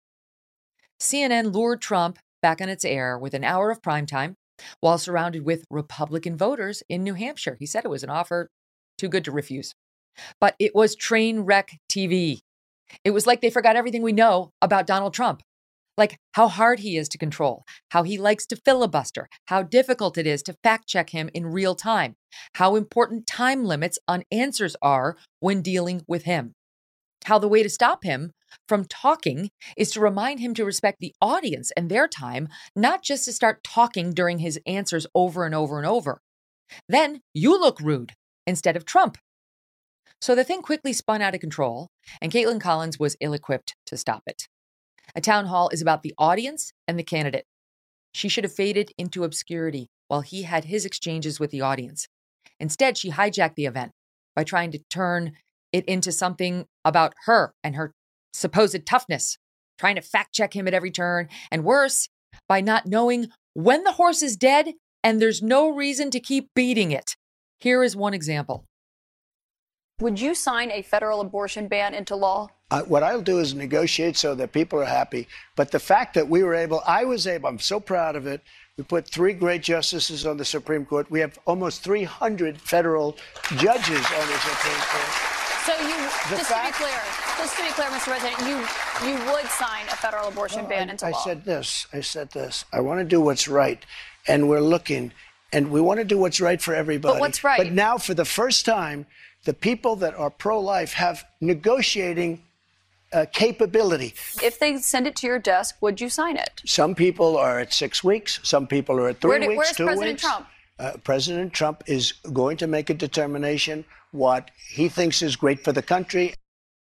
CNN lured Trump back on its air with an hour of primetime while surrounded with Republican voters in New Hampshire. He said it was an offer too good to refuse. But it was train wreck TV. It was like they forgot everything we know about Donald Trump. Like how hard he is to control, how he likes to filibuster, how difficult it is to fact check him in real time, how important time limits on answers are when dealing with him, how the way to stop him from talking is to remind him to respect the audience and their time, not just to start talking during his answers over and over and over. Then you look rude instead of Trump. So the thing quickly spun out of control, and Caitlin Collins was ill-equipped to stop it. A town hall is about the audience and the candidate. She should have faded into obscurity while he had his exchanges with the audience. Instead, she hijacked the event by trying to turn it into something about her and her supposed toughness, trying to fact check him at every turn, and worse, by not knowing when the horse is dead and there's no reason to keep beating it. Here is one example. Would you sign a federal abortion ban into law? What I'll do is negotiate so that people are happy. But the fact that I was able, I'm so proud of it. We put 3 great justices on the Supreme Court. We have almost 300 federal judges on the Supreme Court. So just to be clear, Mr. President, you would sign a federal abortion ban into law. I said this. I want to do what's right. And we're looking, and we want to do what's right for everybody. But what's right? But now, for the first time, the people that are pro-life have negotiating capability. If they send it to your desk, would you sign it? Some people are at 6 weeks. Some people are at 3 weeks, where's 2 weeks. President Trump? President Trump is going to make a determination what he thinks is great for the country.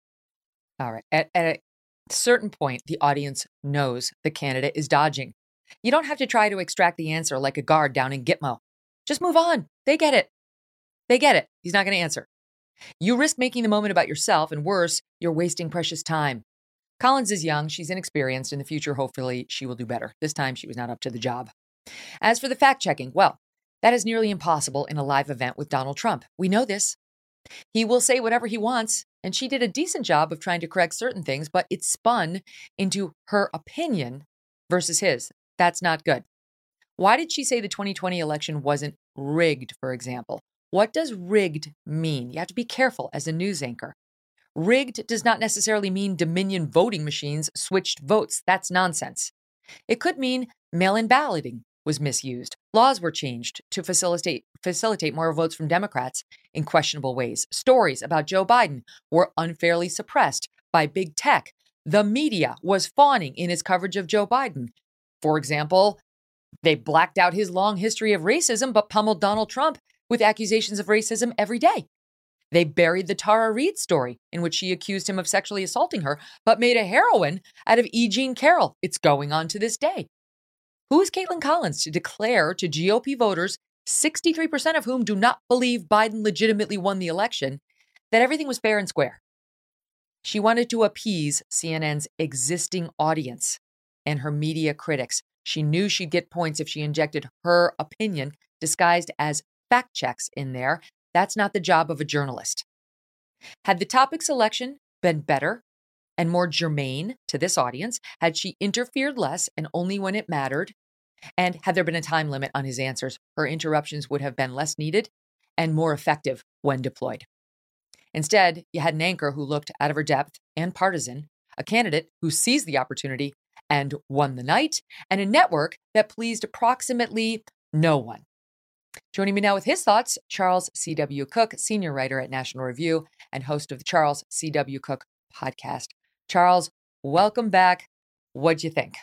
All right. At a certain point, the audience knows the candidate is dodging. You don't have to try to extract the answer like a guard down in Gitmo. Just move on. They get it. They get it. He's not going to answer. You risk making the moment about yourself, and worse, you're wasting precious time. Collins is young. She's inexperienced. In the future, hopefully, she will do better. This time, she was not up to the job. As for the fact-checking, well, that is nearly impossible in a live event with Donald Trump. We know this. He will say whatever he wants, and she did a decent job of trying to correct certain things, but it spun into her opinion versus his. That's not good. Why did she say the 2020 election wasn't rigged, for example? What does rigged mean? You have to be careful as a news anchor. Rigged does not necessarily mean Dominion voting machines switched votes. That's nonsense. It could mean mail-in balloting was misused. Laws were changed to facilitate more votes from Democrats in questionable ways. Stories about Joe Biden were unfairly suppressed by big tech. The media was fawning in its coverage of Joe Biden. For example, they blacked out his long history of racism, but pummeled Donald Trump with accusations of racism every day. They buried the Tara Reid story, in which she accused him of sexually assaulting her, but made a heroine out of E. Jean Carroll. It's going on to this day. Who is Caitlin Collins to declare to GOP voters, 63% of whom do not believe Biden legitimately won the election, that everything was fair and square? She wanted to appease CNN's existing audience and her media critics. She knew she'd get points if she injected her opinion disguised as fact checks in there. That's not the job of a journalist. Had the topic selection been better and more germane to this audience, had she interfered less and only when it mattered, and had there been a time limit on his answers, her interruptions would have been less needed and more effective when deployed. Instead, you had an anchor who looked out of her depth and partisan, a candidate who seized the opportunity and won the night, and a network that pleased approximately no one. Joining me now with his thoughts, Charles C.W. Cooke, senior writer at National Review and host of the Charles C.W. Cooke podcast. Charles, welcome back. What'd you think?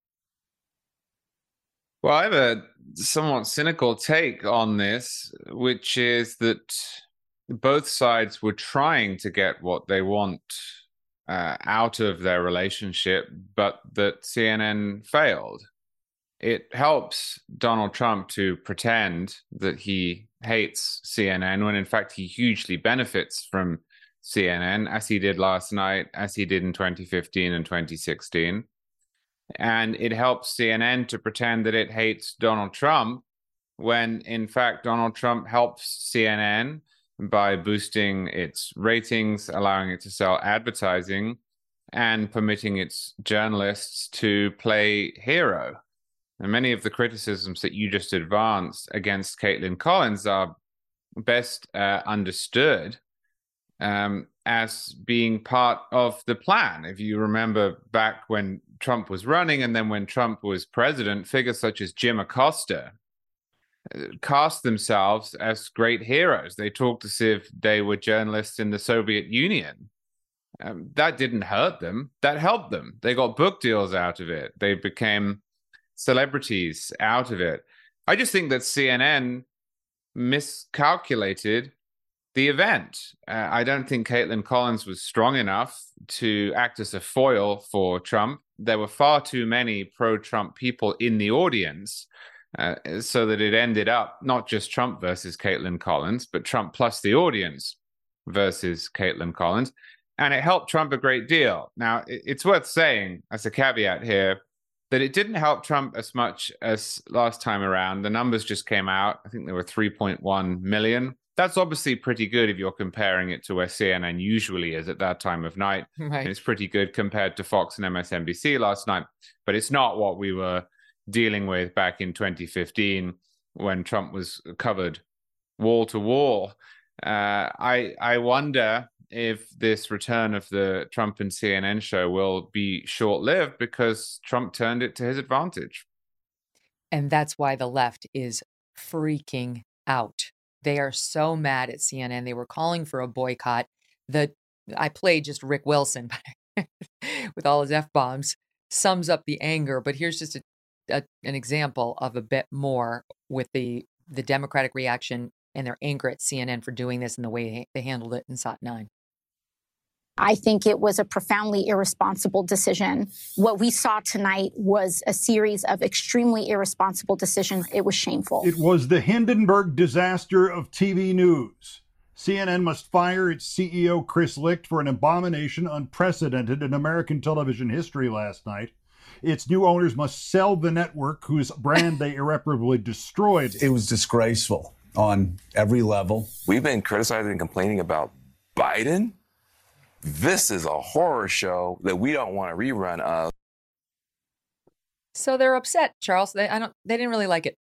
Well, I have a somewhat cynical take on this, which is that both sides were trying to get what they want out of their relationship, but that CNN failed. It helps Donald Trump to pretend that he hates CNN when in fact he hugely benefits from CNN, as he did last night, as he did in 2015 and 2016. And it helps CNN to pretend that it hates Donald Trump when, in fact, Donald Trump helps CNN by boosting its ratings, allowing it to sell advertising, and permitting its journalists to play hero. And many of the criticisms that you just advanced against Caitlin Collins are best understood as being part of the plan. If you remember back when Trump was running and then when Trump was president, figures such as Jim Acosta cast themselves as great heroes. They talked as if they were journalists in the Soviet Union. That didn't hurt them. That helped them. They got book deals out of it. They became celebrities out of it. I just think that CNN miscalculated the event. I don't think Caitlin Collins was strong enough to act as a foil for Trump. There were far too many pro-Trump people in the audience, so that it ended up not just Trump versus Caitlin Collins, but Trump plus the audience versus Caitlin Collins. And it helped Trump a great deal. Now, it's worth saying, as a caveat here, that it didn't help Trump as much as last time around. The numbers just came out. I think there were 3.1 million. That's obviously pretty good if you're comparing it to where CNN usually is at that time of night. Right. And it's pretty good compared to Fox and MSNBC last night. But it's not what we were dealing with back in 2015 when Trump was covered wall to wall. I wonder if this return of the Trump and CNN show will be short-lived because Trump turned it to his advantage. And that's why the left is freaking out. They are so mad at CNN. They were calling for a boycott. I played just Rick Wilson with all his F-bombs, sums up the anger. But here's just an example of a bit more with the Democratic reaction and their anger at CNN for doing this and the way they handled it in SOT 9. I think it was a profoundly irresponsible decision. What we saw tonight was a series of extremely irresponsible decisions. It was shameful. It was the Hindenburg disaster of TV news. CNN must fire its CEO, Chris Licht, for an abomination unprecedented in American television history last night. Its new owners must sell the network whose brand they irreparably destroyed. It was disgraceful on every level. We've been criticizing and complaining about Biden. This is a horror show that we don't want a rerun of. So they're upset, Charles. They didn't really like it.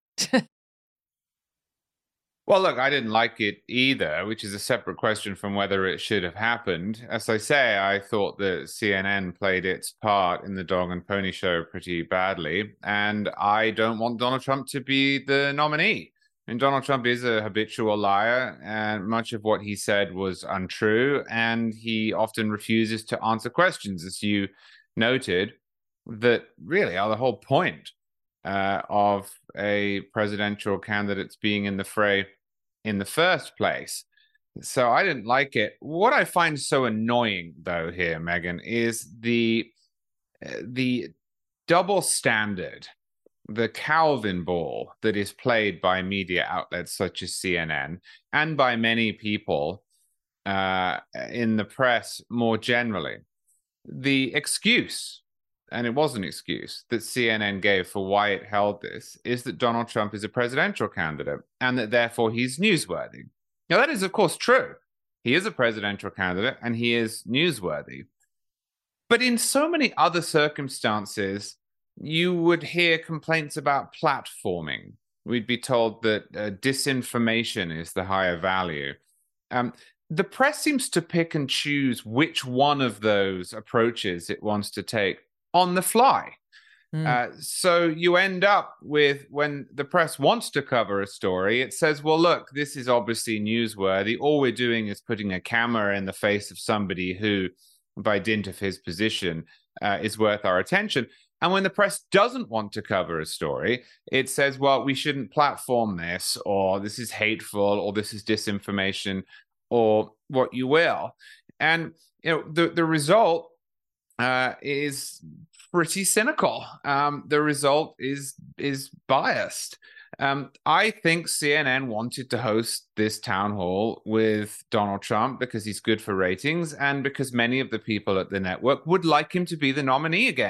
Well, look, I didn't like it either, which is a separate question from whether it should have happened. As I say, I thought that CNN played its part in the dog and pony show pretty badly, and I don't want Donald Trump to be the nominee. And Donald Trump is a habitual liar, and much of what he said was untrue, and he often refuses to answer questions, as you noted, that really are the whole point of a presidential candidate's being in the fray in the first place. So I didn't like it. What I find so annoying, though, here, Megyn, is the double standard, the Calvin ball that is played by media outlets such as CNN and by many people in the press more generally. The excuse, and it was an excuse, that CNN gave for why it held this is that Donald Trump is a presidential candidate and that therefore he's newsworthy. Now, that is, of course, true. He is a presidential candidate and he is newsworthy. But in so many other circumstances, you would hear complaints about platforming. We'd be told that disinformation is the higher value. The press seems to pick and choose which one of those approaches it wants to take on the fly. So you end up with, when the press wants to cover a story, it says, well, look, this is obviously newsworthy. All we're doing is putting a camera in the face of somebody who, by dint of his position, is worth our attention. And when the press doesn't want to cover a story, it says, well, we shouldn't platform this, or this is hateful, or this is disinformation, or what you will. And the result is pretty cynical. The result is biased. I think CNN wanted to host this town hall with Donald Trump because he's good for ratings and because many of the people at the network would like him to be the nominee again.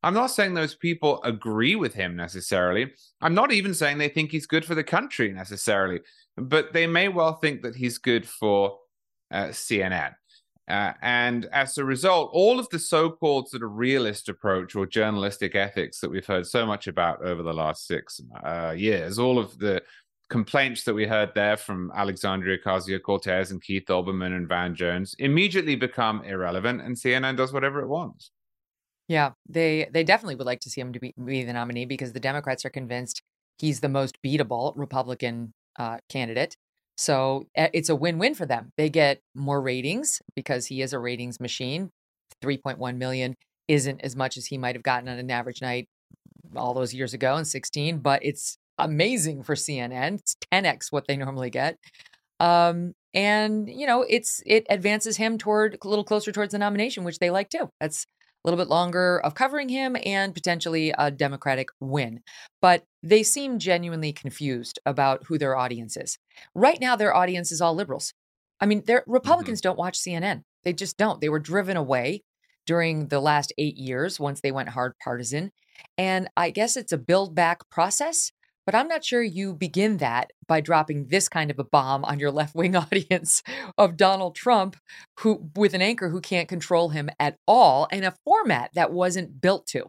I'm not saying those people agree with him necessarily. I'm not even saying they think he's good for the country necessarily, but they may well think that he's good for CNN. And as a result, all of the so-called sort of realist approach or journalistic ethics that we've heard so much about over the last 6 years, all of the complaints that we heard there from Alexandria Ocasio-Cortez and Keith Olbermann and Van Jones immediately become irrelevant, and CNN does whatever it wants. Yeah, they definitely would like to see him to be the nominee because the Democrats are convinced he's the most beatable Republican candidate. So it's a win-win for them. They get more ratings because he is a ratings machine. 3.1 million isn't as much as he might have gotten on an average night all those years ago in 16, but it's amazing for CNN. It's 10x what they normally get. And, you know, it advances him toward a little closer towards the nomination, which they like too. That's a little bit longer of covering him and potentially a Democratic win. But they seem genuinely confused about who their audience is. Right now, their audience is all liberals. I mean, Republicans don't watch CNN. They just don't. They were driven away during the last 8 years once they went hard partisan. And I guess it's a build back process. But I'm not sure you begin that by dropping this kind of a bomb on your left-wing audience of Donald Trump, who with an anchor who can't control him at all in a format that wasn't built to.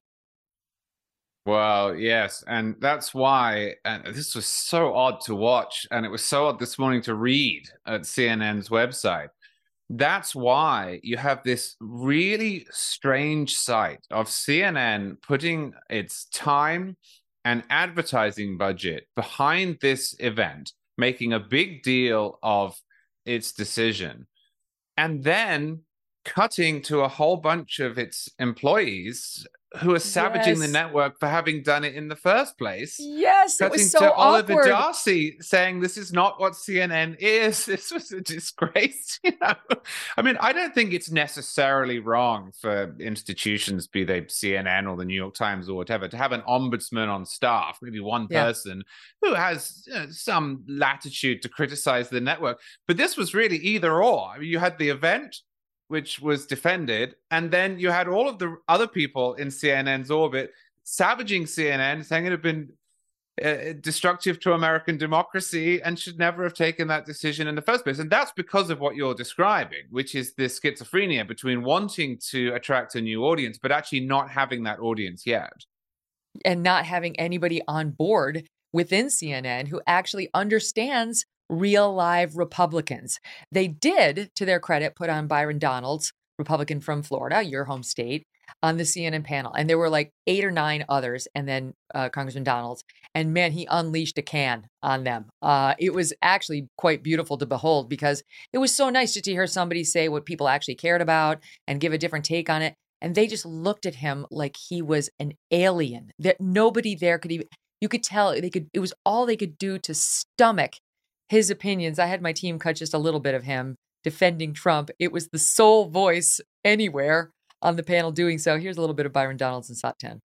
Well, yes. And that's why, and this was so odd to watch, and it was so odd this morning to read at CNN's website. That's why you have this really strange sight of CNN putting its time and advertising budget behind this event, making a big deal of its decision, and then cutting to a whole bunch of its employees who are savaging the network for having done it in the first place. Yes, it was so to awkward. Oliver Darcy saying this is not what CNN is. This was a disgrace. You know, I mean, I don't think it's necessarily wrong for institutions, be they CNN or the New York Times or whatever, to have an ombudsman on staff, maybe one person who has some latitude to criticize the network. But this was really either or. I mean, you had the event, which was defended, and then you had all of the other people in CNN's orbit savaging CNN, saying it had been destructive to American democracy and should never have taken that decision in the first place. And that's because of what you're describing, which is this schizophrenia between wanting to attract a new audience, but actually not having that audience yet. And not having anybody on board within CNN who actually understands real live Republicans. They did, to their credit, put on Byron Donalds, Republican from Florida, your home state, on the CNN panel. And there were like 8 or 9 others, and then Congressman Donalds. And man, he unleashed a can on them. It was actually quite beautiful to behold because it was so nice just to hear somebody say what people actually cared about and give a different take on it. And they just looked at him like he was an alien, that nobody there could even, you could tell it was all they could do to stomach his opinions. I had my team cut just a little bit of him defending Trump. It was the sole voice anywhere on the panel doing so. Here's a little bit of Byron Donalds in SOT 10.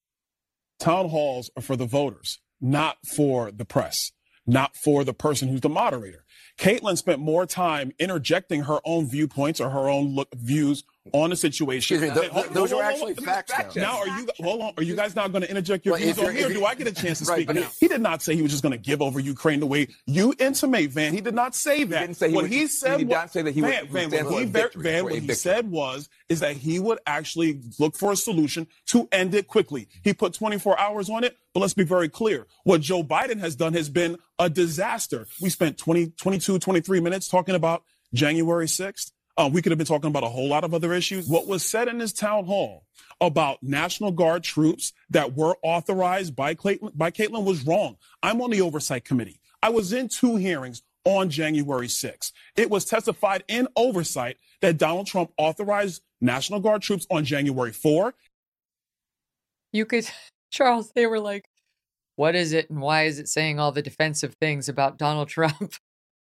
Town halls are for the voters, not for the press, not for the person who's the moderator. Caitlin spent more time interjecting her own viewpoints or her own views on the situation. Excuse me, those are actually facts. Now, are you guys not going to interject your views on here? Do I get a chance to speak now? He did not say he was just going to give over Ukraine the way you intimate, Van. He did not say that. He didn't say what he said he did not say that he would stand for a victory. What he said is that he would actually look for a solution to end it quickly. He put 24 hours on it, but let's be very clear. What Joe Biden has done has been a disaster. We spent 22, 23 minutes talking about January 6th. We could have been talking about a whole lot of other issues. What was said in this town hall about National Guard troops that were authorized by Caitlin was wrong. I'm on the Oversight Committee. I was in 2 hearings on January 6th. It was testified in oversight that Donald Trump authorized National Guard troops on January 4. You could, Charles, they were like, what is it and why is it saying all the defensive things about Donald Trump?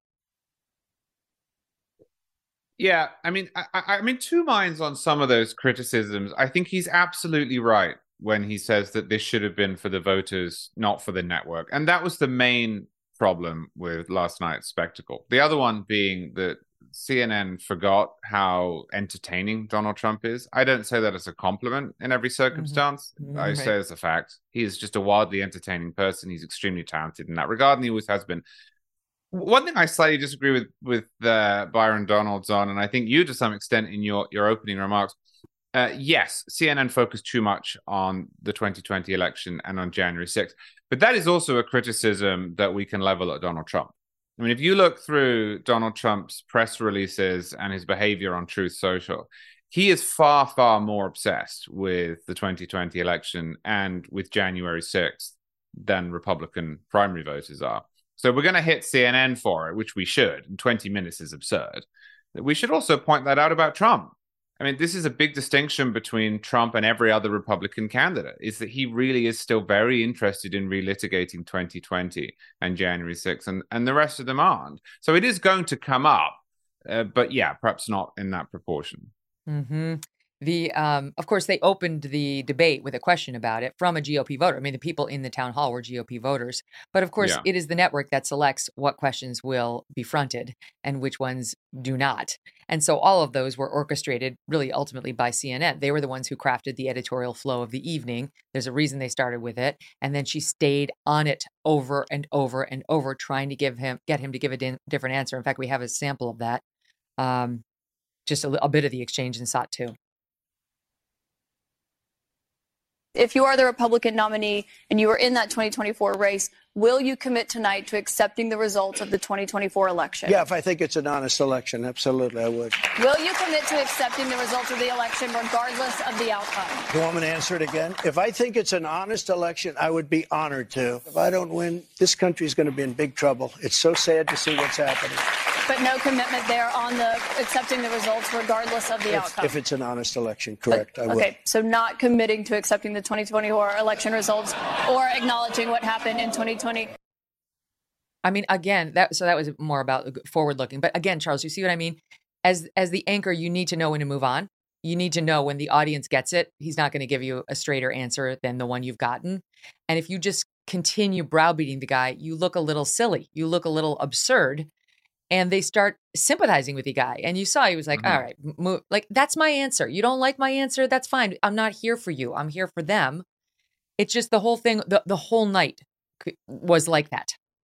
Yeah, I mean, I'm in 2 minds on some of those criticisms. I think he's absolutely right when he says that this should have been for the voters, not for the network. And that was the main problem with last night's spectacle. The other one being that CNN forgot how entertaining Donald Trump is. I don't say that as a compliment in every circumstance. I say as a fact. He is just a wildly entertaining person. He's extremely talented in that regard, and he always has been. One thing I slightly disagree with Byron Donalds on, and I think you to some extent in your opening remarks, yes, CNN focused too much on the 2020 election and on January 6th. But that is also a criticism that we can level at Donald Trump. I mean, if you look through Donald Trump's press releases and his behavior on Truth Social, he is far, far more obsessed with the 2020 election and with January 6th than Republican primary voters are. So we're going to hit CNN for it, which we should, and 20 minutes is absurd. We should also point that out about Trump. I mean, this is a big distinction between Trump and every other Republican candidate, is that he really is still very interested in relitigating 2020 and January 6th, and the rest of them aren't. So it is going to come up, but yeah, perhaps not in that proportion. Mm-hmm. Of course, they opened the debate with a question about it from a GOP voter. I mean, the people in the town hall were GOP voters. But of course, it is the network that selects what questions will be fronted and which ones do not. And so all of those were orchestrated really ultimately by CNN. They were the ones who crafted the editorial flow of the evening. There's a reason they started with it. And then she stayed on it over and over and over, trying to get him to give a different answer. In fact, we have a sample of that. Just a bit of the exchange in SOT 2. If you are the Republican nominee and you are in that 2024 race, will you commit tonight to accepting the results of the 2024 election? Yeah, if I think it's an honest election, absolutely, I would. Will you commit to accepting the results of the election regardless of the outcome? You want me to answer it again? If I think it's an honest election, I would be honored to. If I don't win, this country is going to be in big trouble. It's so sad to see what's happening. But no commitment there on the accepting the results regardless of the outcome? If it's an honest election, correct, I would. Okay, so not committing to accepting the 2024 election results or acknowledging what happened in 2020. I mean, again, that was more about forward looking. But again, Charles, you see what I mean? As the anchor, you need to know when to move on. You need to know when the audience gets it. He's not going to give you a straighter answer than the one you've gotten. And if you just continue browbeating the guy, you look a little silly. You look a little absurd. And they start sympathizing with the guy. And you saw he was like, all right, move. Like, that's my answer. You don't like my answer? That's fine. I'm not here for you. I'm here for them. It's just the whole thing, the whole night was like that.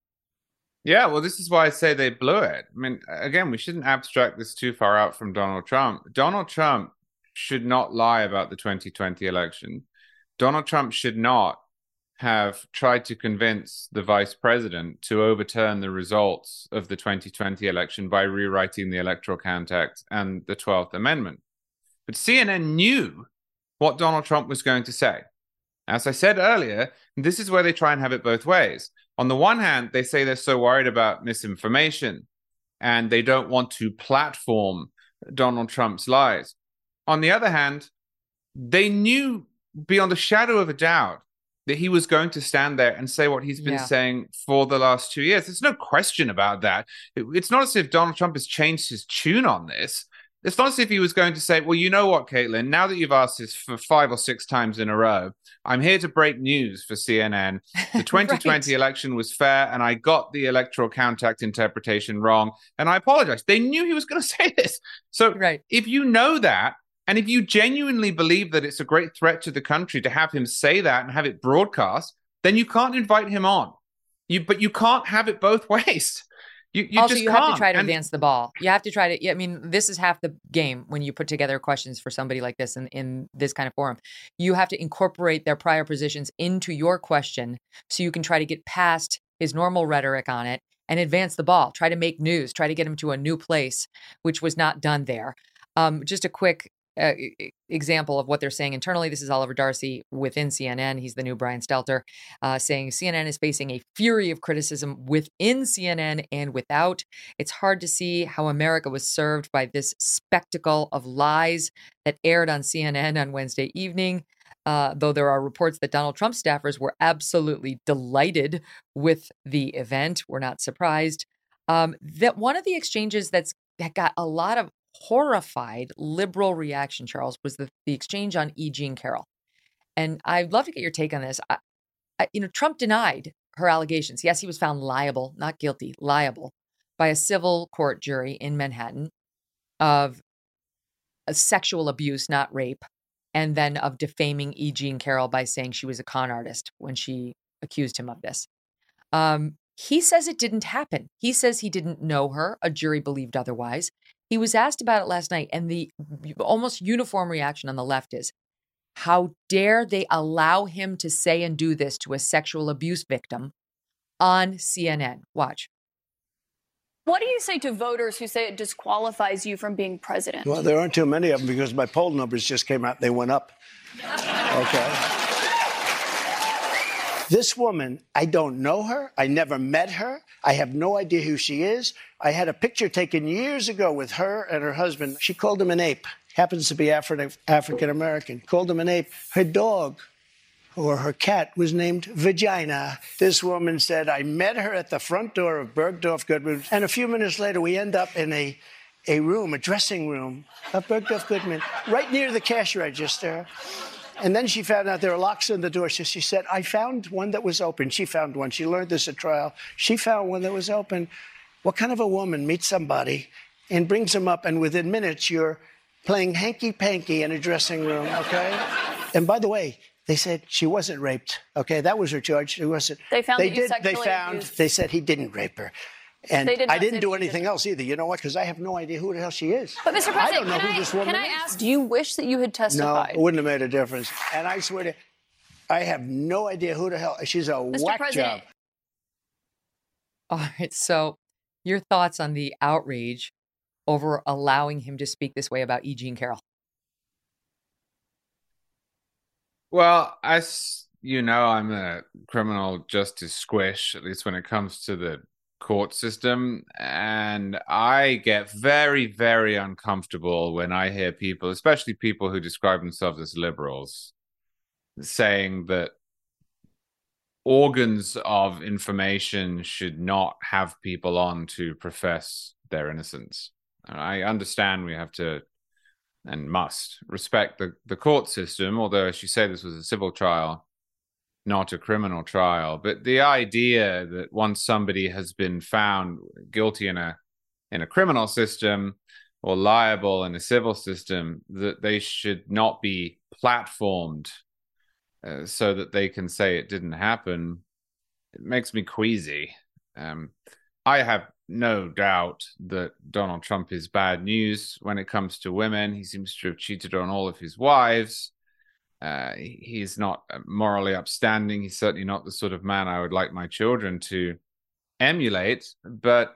Yeah, well, this is why I say they blew it. I mean, again, we shouldn't abstract this too far out from Donald Trump. Donald Trump should not lie about the 2020 election. Donald Trump should not have tried to convince the vice president to overturn the results of the 2020 election by rewriting the Electoral Count Act and the 12th Amendment. But CNN knew what Donald Trump was going to say. As I said earlier, this is where they try and have it both ways. On the one hand, they say they're so worried about misinformation and they don't want to platform Donald Trump's lies. On the other hand, they knew beyond a shadow of a doubt that he was going to stand there and say what he's been saying for the last 2 years. There's no question about that. It's not as if Donald Trump has changed his tune on this. It's not as if he was going to say, well, you know what, Caitlin, now that you've asked this for 5 or 6 times in a row, I'm here to break news for CNN. The 2020 election was fair, and I got the Electoral Count Act interpretation wrong, and I apologize. They knew he was going to say this. So if you know that, and if you genuinely believe that it's a great threat to the country to have him say that and have it broadcast, then you can't invite him on. But you can't have it both ways. You also, just you can't. have to try to advance the ball. You have to try to, I mean, this is half the game when you put together questions for somebody like this in this kind of forum. You have to incorporate their prior positions into your question so you can try to get past his normal rhetoric on it and advance the ball. Try to make news. Try to get him to a new place, which was not done there. Just a quick example of what they're saying internally. This is Oliver Darcy within CNN. He's the new Brian Stelter, saying CNN is facing a fury of criticism within CNN and without. It's hard to see how America was served by this spectacle of lies that aired on CNN on Wednesday evening. Though there are reports that Donald Trump staffers were absolutely delighted with the event. We're not surprised. That one of the exchanges that got a lot of horrified liberal reaction, Charles, was the exchange on E. Jean Carroll. And I'd love to get your take on this. Trump denied her allegations. Yes, he was found liable, not guilty, liable by a civil court jury in Manhattan. of a sexual abuse, not rape, and then of defaming E. Jean Carroll by saying she was a con artist when she accused him of this. He says it didn't happen. He says he didn't know her. A jury believed otherwise. He was asked about it last night, and the almost uniform reaction on the left is, how dare they allow him to say and do this to a sexual abuse victim on CNN? Watch. What do you say to voters who say it disqualifies you from being president? Well, there aren't too many of them because my poll numbers just came out. They went up. Okay. This woman, I don't know her. I never met her. I have no idea who she is. I had a picture taken years ago with her and her husband. She called him an ape. Happens to be African American. Called him an ape. Her dog or her cat was named Vagina. This woman said, I met her at the front door of Bergdorf Goodman. And a few minutes later, we end up in a room, a dressing room of Bergdorf Goodman, right near the cash register. And then she found out there were locks on the door. So she said, I found one that was open. She found one. She learned this at trial. She found one that was open. What kind of a woman meets somebody and brings them up, and within minutes, you're playing hanky-panky in a dressing room, okay? And by the way, they said she wasn't raped, okay? That was her charge. She wasn't. They found that you sexually abused. They said he didn't rape her. And I didn't do anything else either. You know what? Because I have no idea who the hell she is. But Mr. President, I don't know who this woman is. can I ask, do you wish that you had testified? No, it wouldn't have made a difference. And I swear to, I have no idea who the hell. She's a Mr. whack President. job. All right. So your thoughts on the outrage over allowing him to speak this way about E. Jean Carroll? Well, as you know, I'm a criminal justice squish, at least when it comes to the court system. And I get very, very uncomfortable when I hear people, especially people who describe themselves as liberals, saying that organs of information should not have people on to profess their innocence. I understand we have to and must respect the court system, although, as you say, this was a civil trial, not a criminal trial. But the idea that once somebody has been found guilty in a criminal system or liable in a civil system, that they should not be platformed so that they can say it didn't happen, it makes me queasy. I have no doubt that Donald Trump is bad news when it comes to women. He seems to have cheated on all of his wives. He's not morally upstanding. He's certainly not the sort of man I would like my children to emulate. But,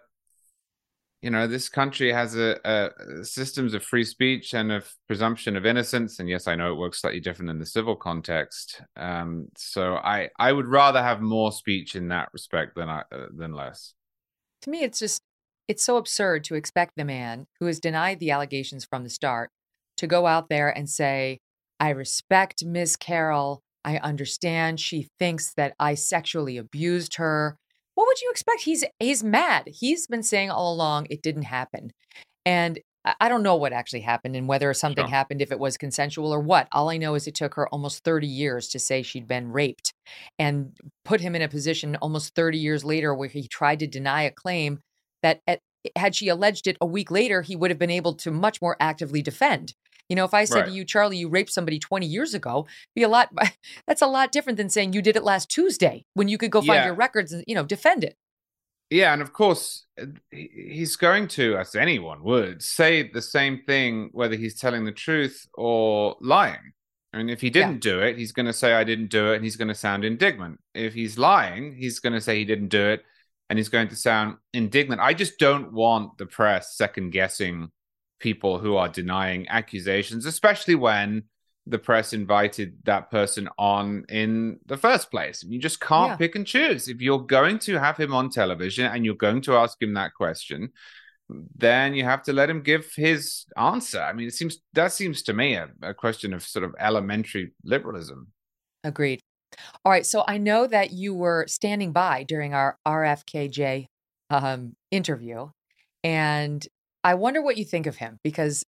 you know, this country has a systems of free speech and of presumption of innocence. And yes, I know it works slightly different in the civil context. So I would rather have more speech in that respect than less. To me, it's so absurd to expect the man who has denied the allegations from the start to go out there and say, I respect Ms. Carroll. I understand she thinks that I sexually abused her. What would you expect? He's mad. He's been saying all along it didn't happen. And I don't know what actually happened and whether something happened, if it was consensual or what. All I know is it took her almost 30 years to say she'd been raped and put him in a position almost 30 years later where he tried to deny a claim that had she alleged it a week later, he would have been able to much more actively defend. You know, if I said to you, Charlie, you raped somebody 20 years ago, that's a lot different than saying you did it last Tuesday when you could go find your records and, defend it. Yeah, and of course, he's going to, as anyone would, say the same thing, whether he's telling the truth or lying. I mean, if he didn't do it, he's going to say, I didn't do it, and he's going to sound indignant. If he's lying, he's going to say he didn't do it, and he's going to sound indignant. I just don't want the press second-guessing people who are denying accusations, especially when the press invited that person on in the first place. You just can't pick and choose. If you're going to have him on television and you're going to ask him that question, then you have to let him give his answer. I mean, that seems to me a question of sort of elementary liberalism. Agreed. All right. So I know that you were standing by during our RFKJ interview, and I wonder what you think of him, because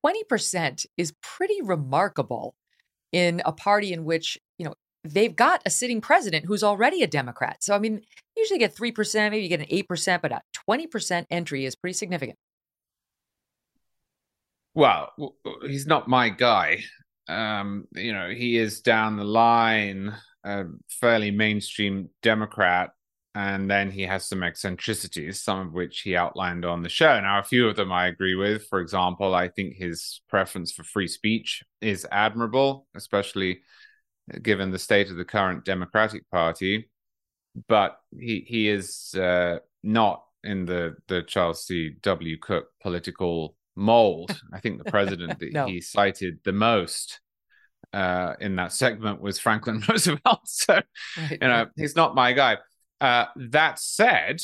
20% is pretty remarkable in a party in which, they've got a sitting president who's already a Democrat. So, I mean, usually get 3%, maybe you get an 8%, but a 20% entry is pretty significant. Well, he's not my guy. He is down the line a fairly mainstream Democrat, and then he has some eccentricities, some of which he outlined on the show. Now, a few of them I agree with. For example, I think his preference for free speech is admirable, especially given the state of the current Democratic Party. But he is not in the Charles C.W. Cook political mold. I think the president that he cited the most in that segment was Franklin Roosevelt. So, he's not my guy. That said,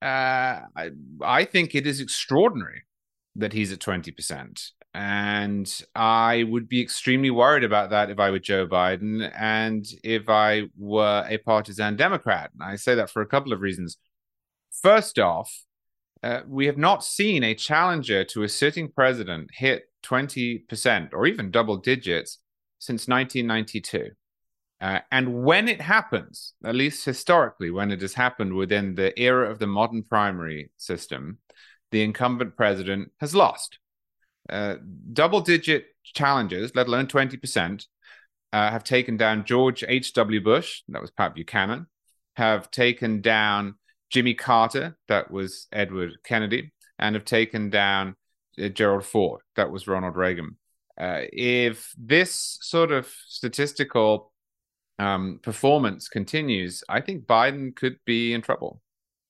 I think it is extraordinary that he's at 20%. And I would be extremely worried about that if I were Joe Biden and if I were a partisan Democrat. And I say that for a couple of reasons. First off, we have not seen a challenger to a sitting president hit 20% or even double digits since 1992. And when it happens, at least historically, when it has happened within the era of the modern primary system, the incumbent president has lost. Double-digit challengers, let alone 20%, have taken down George H.W. Bush, that was Pat Buchanan, have taken down Jimmy Carter, that was Edward Kennedy, and have taken down Gerald Ford, that was Ronald Reagan. If this sort of statistical performance continues, I think Biden could be in trouble.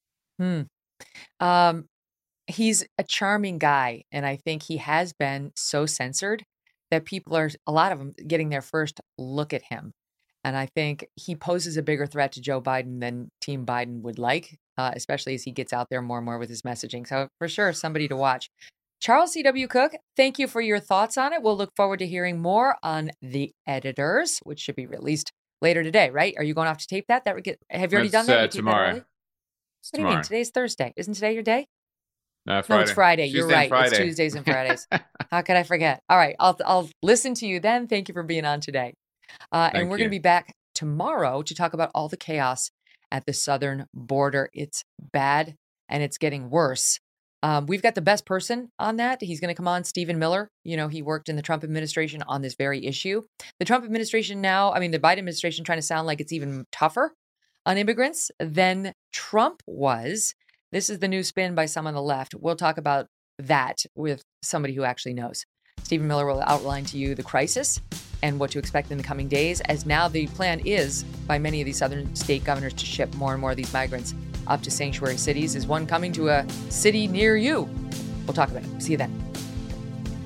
He's a charming guy, and I think he has been so censored that a lot of them, getting their first look at him. And I think he poses a bigger threat to Joe Biden than Team Biden would like, especially as he gets out there more and more with his messaging. So for sure, somebody to watch. Charles C.W. Cook, thank you for your thoughts on it. We'll look forward to hearing more on The Editors, which should be released later today, right? Are you going off to tape that? Have you already done that? Tomorrow. What do you mean? Today's Thursday. Isn't today your day? No, Friday. No, it's Friday. Tuesday. You're right. Friday. It's Tuesdays and Fridays. How could I forget? All right. I'll listen to you then. Thank you for being on today. And we're going to be back tomorrow to talk about all the chaos at the southern border. It's bad and it's getting worse. We've got the best person on that. He's going to come on, Stephen Miller. He worked in the Trump administration on this very issue. The Trump administration now, the Biden administration trying to sound like it's even tougher on immigrants than Trump was. This is the new spin by some on the left. We'll talk about that with somebody who actually knows. Stephen Miller will outline to you the crisis and what to expect in the coming days, as now the plan is by many of these southern state governors to ship more and more of these migrants up to sanctuary cities. Is one coming to a city near you? We'll talk about it. See you then.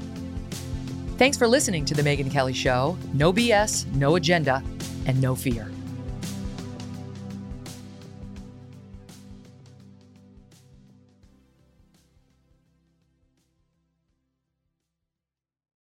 Thanks for listening to The Megyn Kelly Show. No BS, no agenda, and no fear.